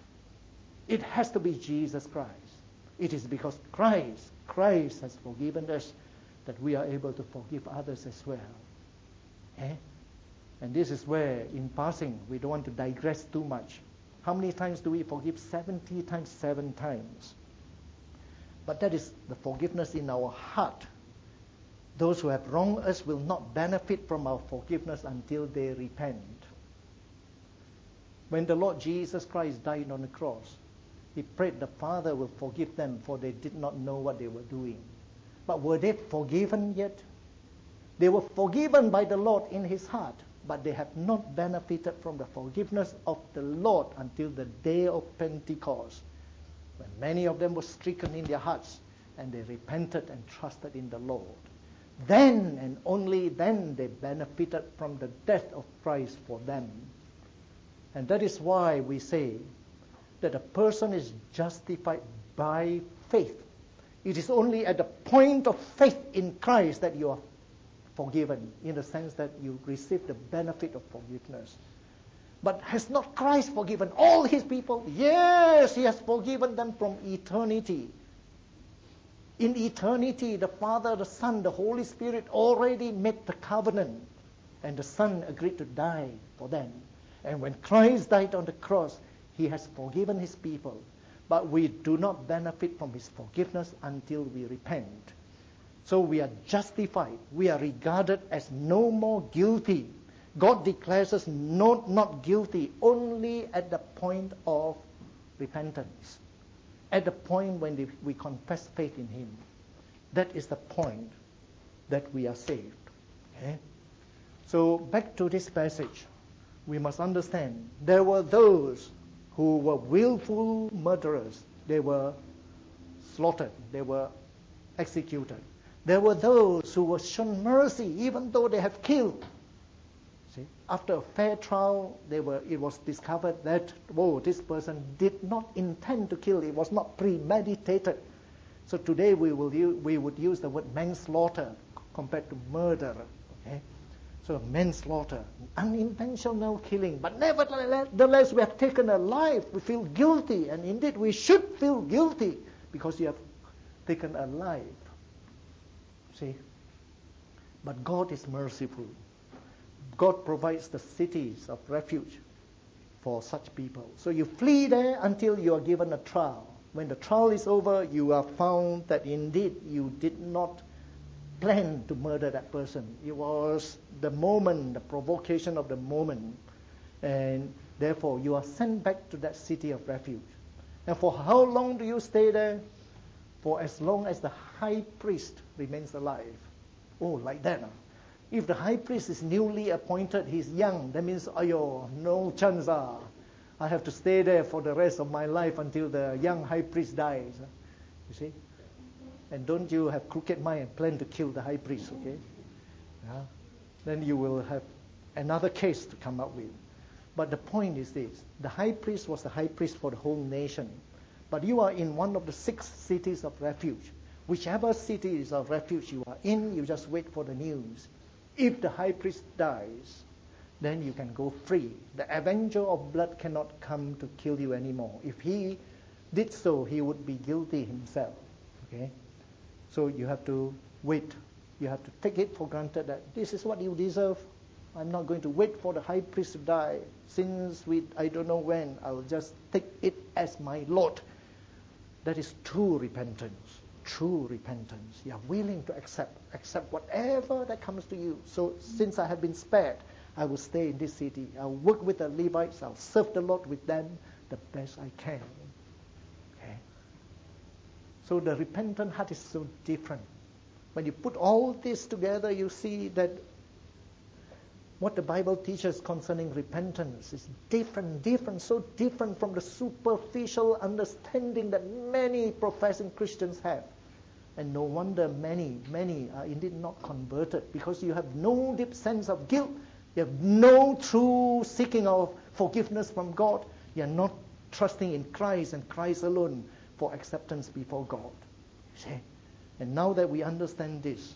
It has to be Jesus Christ. It is because Christ has forgiven us that we are able to forgive others as well. Eh? And this is where, in passing, we don't want to digress too much. How many times do we forgive? 70 times, 7 times. But that is the forgiveness in our heart. Those who have wronged us will not benefit from our forgiveness until they repent. When the Lord Jesus Christ died on the cross, he prayed the Father will forgive them, for they did not know what they were doing. But were they forgiven yet? They were forgiven by the Lord in his heart, but they have not benefited from the forgiveness of the Lord until the day of Pentecost, when many of them were stricken in their hearts and they repented and trusted in the Lord. Then and only then they benefited from the death of Christ for them. And that is why we say that a person is justified by faith. It is only at the point of faith in Christ that you are forgiven, in the sense that you receive the benefit of forgiveness. But has not Christ forgiven all his people? Yes, he has forgiven them from eternity. In eternity, the Father, the Son, the Holy Spirit already made the covenant. And the Son agreed to die for them. And when Christ died on the cross, he has forgiven his people. But we do not benefit from his forgiveness until we repent. So we are justified. We are regarded as no more guilty. God declares us not guilty only at the point of repentance. At the point when we confess faith in him. That is the point that we are saved. Okay? So back to this passage. We must understand there were those who were willful murderers. They were slaughtered. They were executed. There were those who were shown mercy even though they have killed. See? After a fair trial, it was discovered that, this person did not intend to kill. It was not premeditated. So today we would use the word manslaughter compared to murder. Okay? So manslaughter, unintentional killing. But nevertheless, we have taken a life. We feel guilty. And indeed, we should feel guilty because you have taken a life. See? But God is merciful. God provides the cities of refuge for such people. So you flee there until you are given a trial. When the trial is over, you are found that indeed you did not plan to murder that person. It was the moment, the provocation of the moment. And therefore, you are sent back to that city of refuge. And for how long do you stay there? For as long as the high priest remains alive. Oh, like that. If the high priest is newly appointed, he's young, that means, no chance. I have to stay there for the rest of my life until the young high priest dies. You see? And don't you have crooked mind and plan to kill the high priest, okay? Yeah. Then you will have another case to come up with. But the point is this. The high priest was the high priest for the whole nation. But you are in one of the 6 cities of refuge. Whichever cities of refuge you are in, you just wait for the news. If the high priest dies, then you can go free. The avenger of blood cannot come to kill you anymore. If he did so, he would be guilty himself. Okay? So you have to wait. You have to take it for granted that this is what you deserve. I'm not going to wait for the high priest to die. Since I don't know when, I will just take it as my lot. That is true repentance. True repentance. You are willing to accept whatever that comes to you. So since I have been spared, I will stay in this city. I'll work with the Levites. I'll serve the Lord with them the best I can. Okay? So the repentant heart is so different. When you put all this together, you see that what the Bible teaches concerning repentance is different, so different from the superficial understanding that many professing Christians have. And no wonder many are indeed not converted, because you have no deep sense of guilt. You have no true seeking of forgiveness from God. You are not trusting in Christ and Christ alone for acceptance before God. See? And now that we understand this,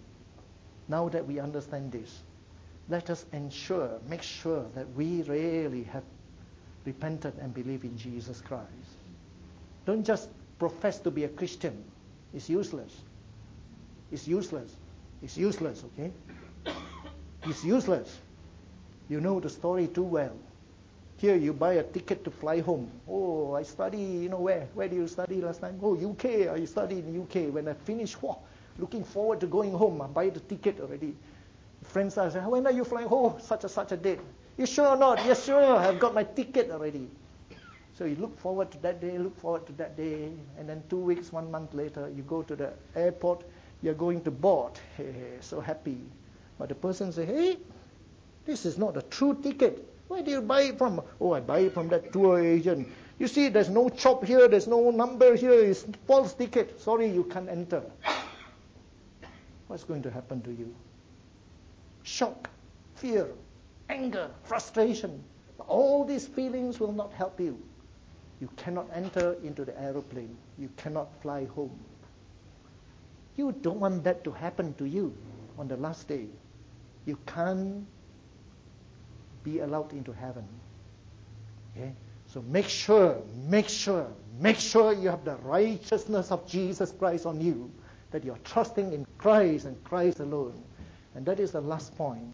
let us make sure that we really have repented and believe in Jesus Christ. Don't just profess to be a Christian. It's useless. It's useless, okay? It's useless. You know the story too well. Here you buy a ticket to fly home. Oh, I study, where? Where do you study last time? Oh, UK. I study in UK. When I finish, looking forward to going home. I buy the ticket already. Friends ask, when are you flying? Oh, such a date. You sure or not? Yes, sure. I've got my ticket already. So you look forward to that day, and then 2 weeks, 1 month later, you go to the airport, you're going to board. Hey, so happy. But the person says, hey, this is not a true ticket. Where do you buy it from? Oh, I buy it from that tour agent. You see, there's no chop here, there's no number here, it's false ticket. Sorry, you can't enter. What's going to happen to you? Shock, fear, anger, frustration. All these feelings will not help you. You cannot enter into the aeroplane. You cannot fly home. You don't want that to happen to you on the last day. You can't be allowed into heaven. Okay? So make sure you have the righteousness of Jesus Christ on you, that you are trusting in Christ and Christ alone. And that is the last point.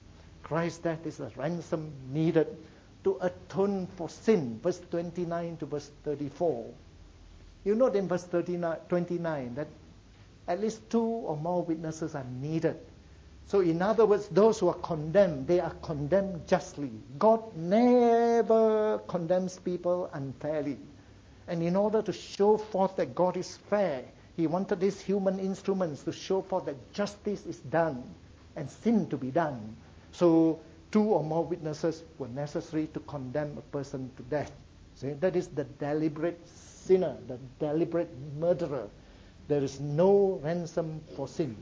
Christ's death is a ransom needed to atone for sin. Verse 29 to verse 34. You note in verse 29 that at least 2 or more witnesses are needed. So in other words, those who are condemned, they are condemned justly. God never condemns people unfairly. And in order to show forth that God is fair, He wanted these human instruments to show forth that justice is done and sin to be done. So 2 or more witnesses were necessary to condemn a person to death. See, that is the deliberate sinner, the deliberate murderer. There is no ransom for sin.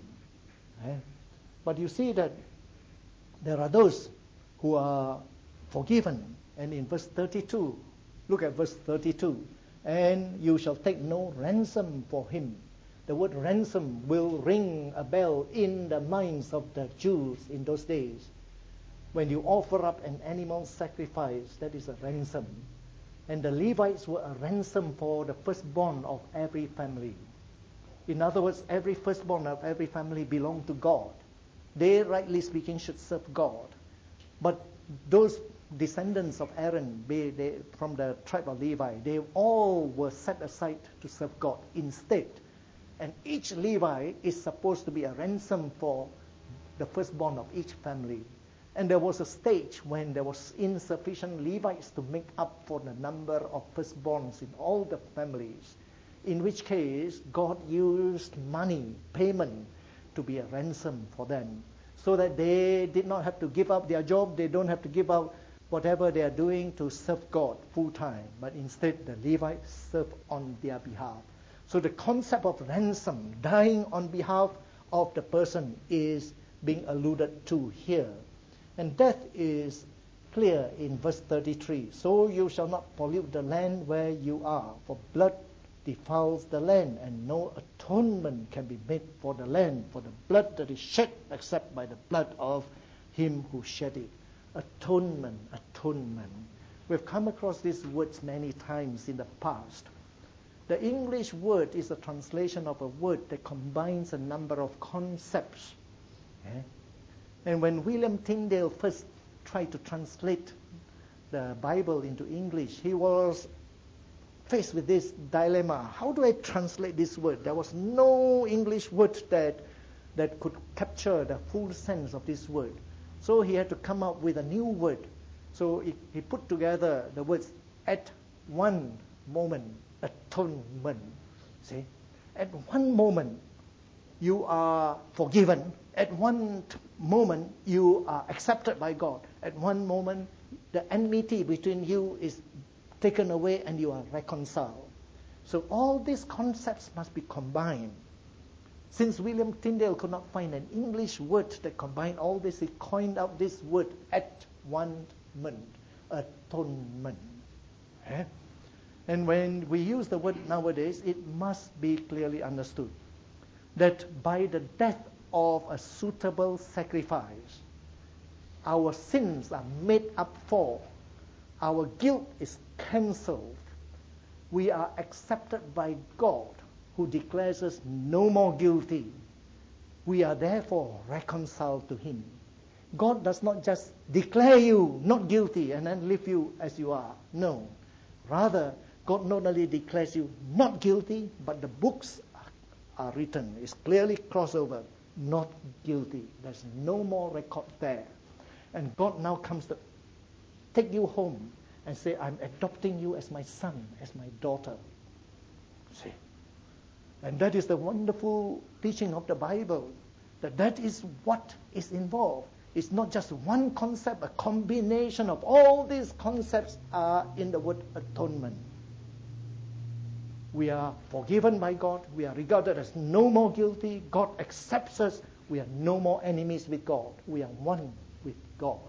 But you see that there are those who are forgiven. And in verse 32, look at verse 32. And you shall take no ransom for him. The word ransom will ring a bell in the minds of the Jews in those days. When you offer up an animal sacrifice, that is a ransom. And the Levites were a ransom for the firstborn of every family. In other words, every firstborn of every family belonged to God. They, rightly speaking, should serve God. But those descendants of Aaron, from the tribe of Levi, they all were set aside to serve God instead. And each Levi is supposed to be a ransom for the firstborn of each family. And there was a stage when there was insufficient Levites to make up for the number of firstborns in all the families, in which case God used money, payment, to be a ransom for them, so that they did not have to give up their job, they don't have to give up whatever they are doing to serve God full time, but instead the Levites serve on their behalf. So the concept of ransom, dying on behalf of the person, is being alluded to here. And that is clear in verse 33. So you shall not pollute the land where you are, for blood defiles the land, and no atonement can be made for the land, for the blood that is shed, except by the blood of him who shed it. Atonement, atonement. We've come across these words many times in the past. The English word is a translation of a word that combines a number of concepts. And when William Tyndale first tried to translate the Bible into English, he was faced with this dilemma. How do I translate this word? There was no English word that could capture the full sense of this word. So he had to come up with a new word. So he put together the words, at one moment, atonement. See? At one moment, you are forgiven. At one moment, you are accepted by God. At one moment, the enmity between you is taken away and you are reconciled. So all these concepts must be combined. Since William Tyndale could not find an English word that combined all this, he coined out this word, at one moment, atonement. And when we use the word nowadays, it must be clearly understood that by the death of a suitable sacrifice, our sins are made up for. Our guilt is cancelled. We are accepted by God, who declares us no more guilty. We are therefore reconciled to Him. God does not just declare you not guilty and then leave you as you are. No. Rather, God not only declares you not guilty, but the books are written. It's clearly crossover. Not guilty. There's no more record there. And God now comes to take you home and say, I'm adopting you as my son, as my daughter. See? And that is the wonderful teaching of the Bible, that is what is involved. It's not just one concept, a combination of all these concepts are in the word atonement. We are forgiven by God. We are regarded as no more guilty. God accepts us. We are no more enemies with God. We are one with God.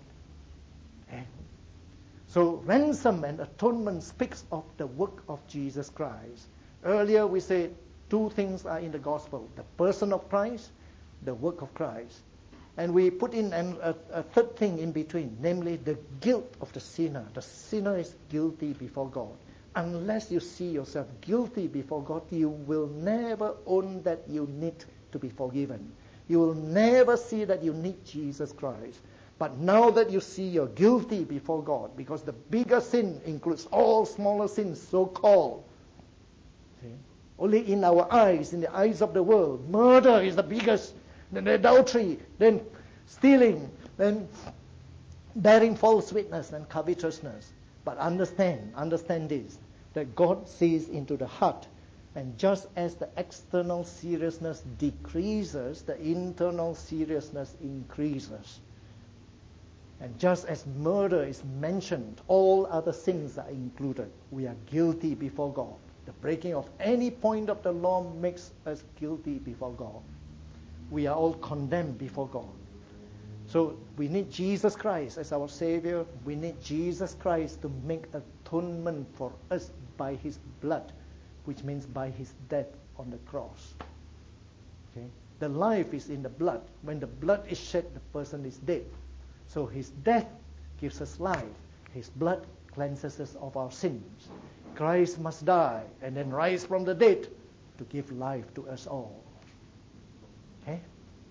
So ransom and atonement speaks of the work of Jesus Christ. Earlier we said two things are in the gospel: the person of Christ, the work of Christ. And we put in a third thing in between, namely the guilt of the sinner. The sinner is guilty before God. Unless you see yourself guilty before God, you will never own that you need to be forgiven. You will never see that you need Jesus Christ. But now that you see you're guilty before God, because the bigger sin includes all smaller sins, so-called. See? Only in our eyes, in the eyes of the world, murder is the biggest, then adultery, then stealing, then bearing false witness and covetousness. But understand this, that God sees into the heart. And just as the external seriousness decreases, the internal seriousness increases. And just as murder is mentioned, all other sins are included. We are guilty before God. The breaking of any point of the law makes us guilty before God. We are all condemned before God. So we need Jesus Christ as our Savior. We need Jesus Christ to make atonement for us by His blood, which means by His death on the cross. Okay? The life is in the blood. When the blood is shed, the person is dead. So His death gives us life. His blood cleanses us of our sins. Christ must die and then rise from the dead to give life to us all. Okay?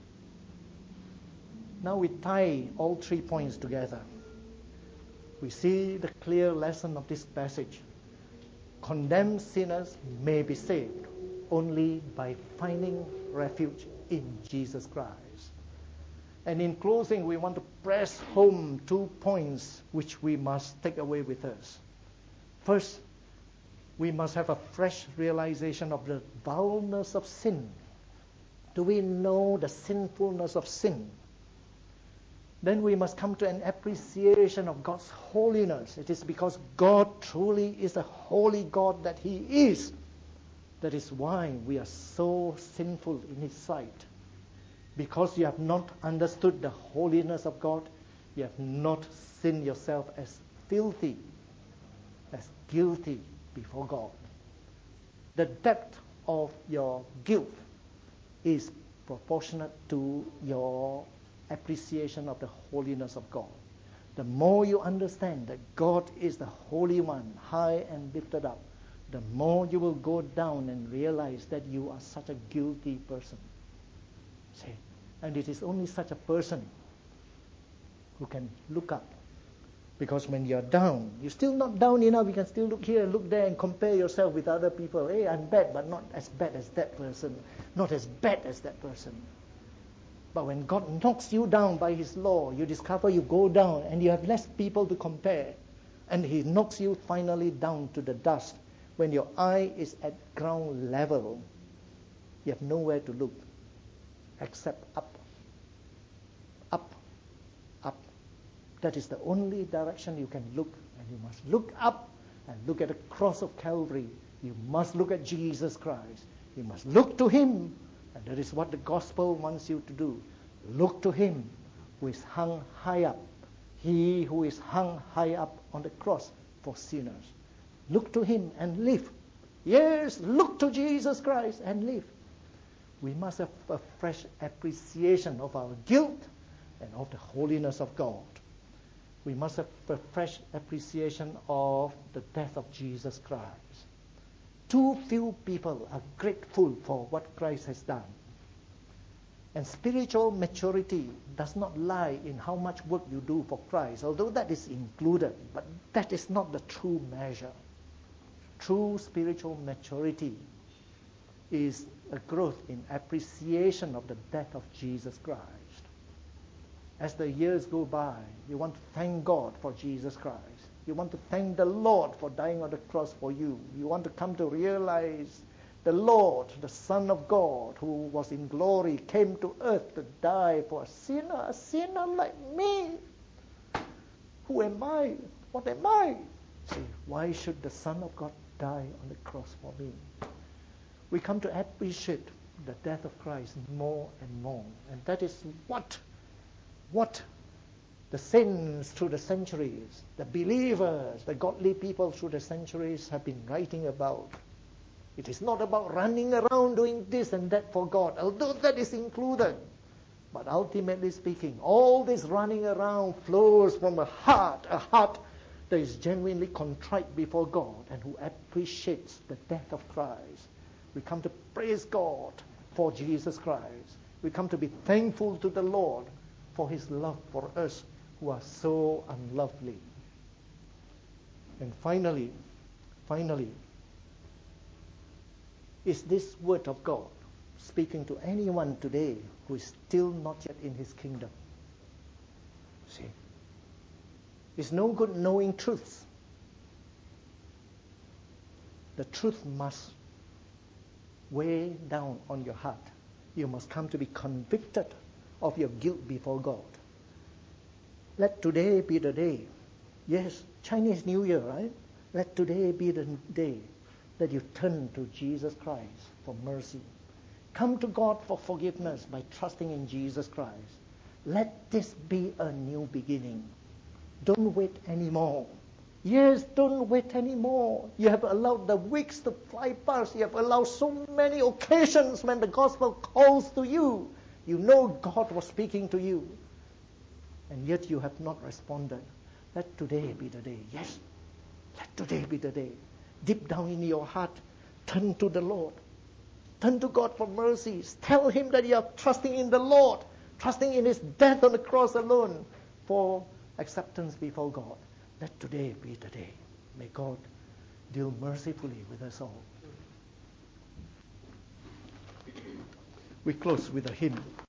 Now we tie all 3 points together. We see the clear lesson of this passage. Condemned sinners may be saved only by finding refuge in Jesus Christ. And in closing, we want to press home 2 points which we must take away with us. First, we must have a fresh realization of the foulness of sin. Do we know the sinfulness of sin? Then we must come to an appreciation of God's holiness. It is because God truly is a holy God that He is. That is why we are so sinful in His sight. Because you have not understood the holiness of God, you have not seen yourself as filthy, as guilty before God. The depth of your guilt is proportionate to your appreciation of the holiness of God. The more you understand that God is the Holy One, high and lifted up, the more you will go down and realize that you are such a guilty person. See? And it is only such a person who can look up. Because when you're down, you're still not down enough. You can still look here and look there and compare yourself with other people. Hey, I'm bad, but not as bad as that person. Not as bad as that person. But when God knocks you down by His law, you discover you go down and you have less people to compare. And He knocks you finally down to the dust. When your eye is at ground level, you have nowhere to look except up. Up. Up. That is the only direction you can look. And you must look up and look at the cross of Calvary. You must look at Jesus Christ. You must look to Him. And that is what the gospel wants you to do. Look to Him who is hung high up. He who is hung high up on the cross for sinners. Look to Him and live. Yes, look to Jesus Christ and live. We must have a fresh appreciation of our guilt and of the holiness of God. We must have a fresh appreciation of the death of Jesus Christ. Too few people are grateful for what Christ has done. And spiritual maturity does not lie in how much work you do for Christ, although that is included, but that is not the true measure. True spiritual maturity is a growth in appreciation of the death of Jesus Christ. As the years go by, you want to thank God for Jesus Christ. You want to thank the Lord for dying on the cross for you. You want to come to realize the Lord, the Son of God, who was in glory, came to earth to die for a sinner like me. Who am I? What am I? See, why should the Son of God die on the cross for me? We come to appreciate the death of Christ more and more. And that is what the saints through the centuries, the believers, the godly people through the centuries have been writing about. It is not about running around doing this and that for God, although that is included. But ultimately speaking, all this running around flows from a heart that is genuinely contrite before God and who appreciates the death of Christ. We come to praise God for Jesus Christ. We come to be thankful to the Lord for His love for us who are so unlovely. And finally, is this word of God speaking to anyone today who is still not yet in his kingdom? See, it's no good knowing truths. The truth must weigh down on your heart. You must come to be convicted of your guilt before God. Let today be the day. Yes, Chinese New Year, right? Let today be the day that you turn to Jesus Christ for mercy. Come to God for forgiveness by trusting in Jesus Christ. Let this be a new beginning. Don't wait anymore. Yes, don't wait anymore. You have allowed the weeks to fly past. You have allowed so many occasions when the gospel calls to you. You know God was speaking to you. And yet you have not responded. Let today be the day. Yes, let today be the day. Deep down in your heart, turn to the Lord. Turn to God for mercies. Tell Him that you are trusting in the Lord, trusting in His death on the cross alone for acceptance before God. Let today be the day. May God deal mercifully with us all. We close with a hymn.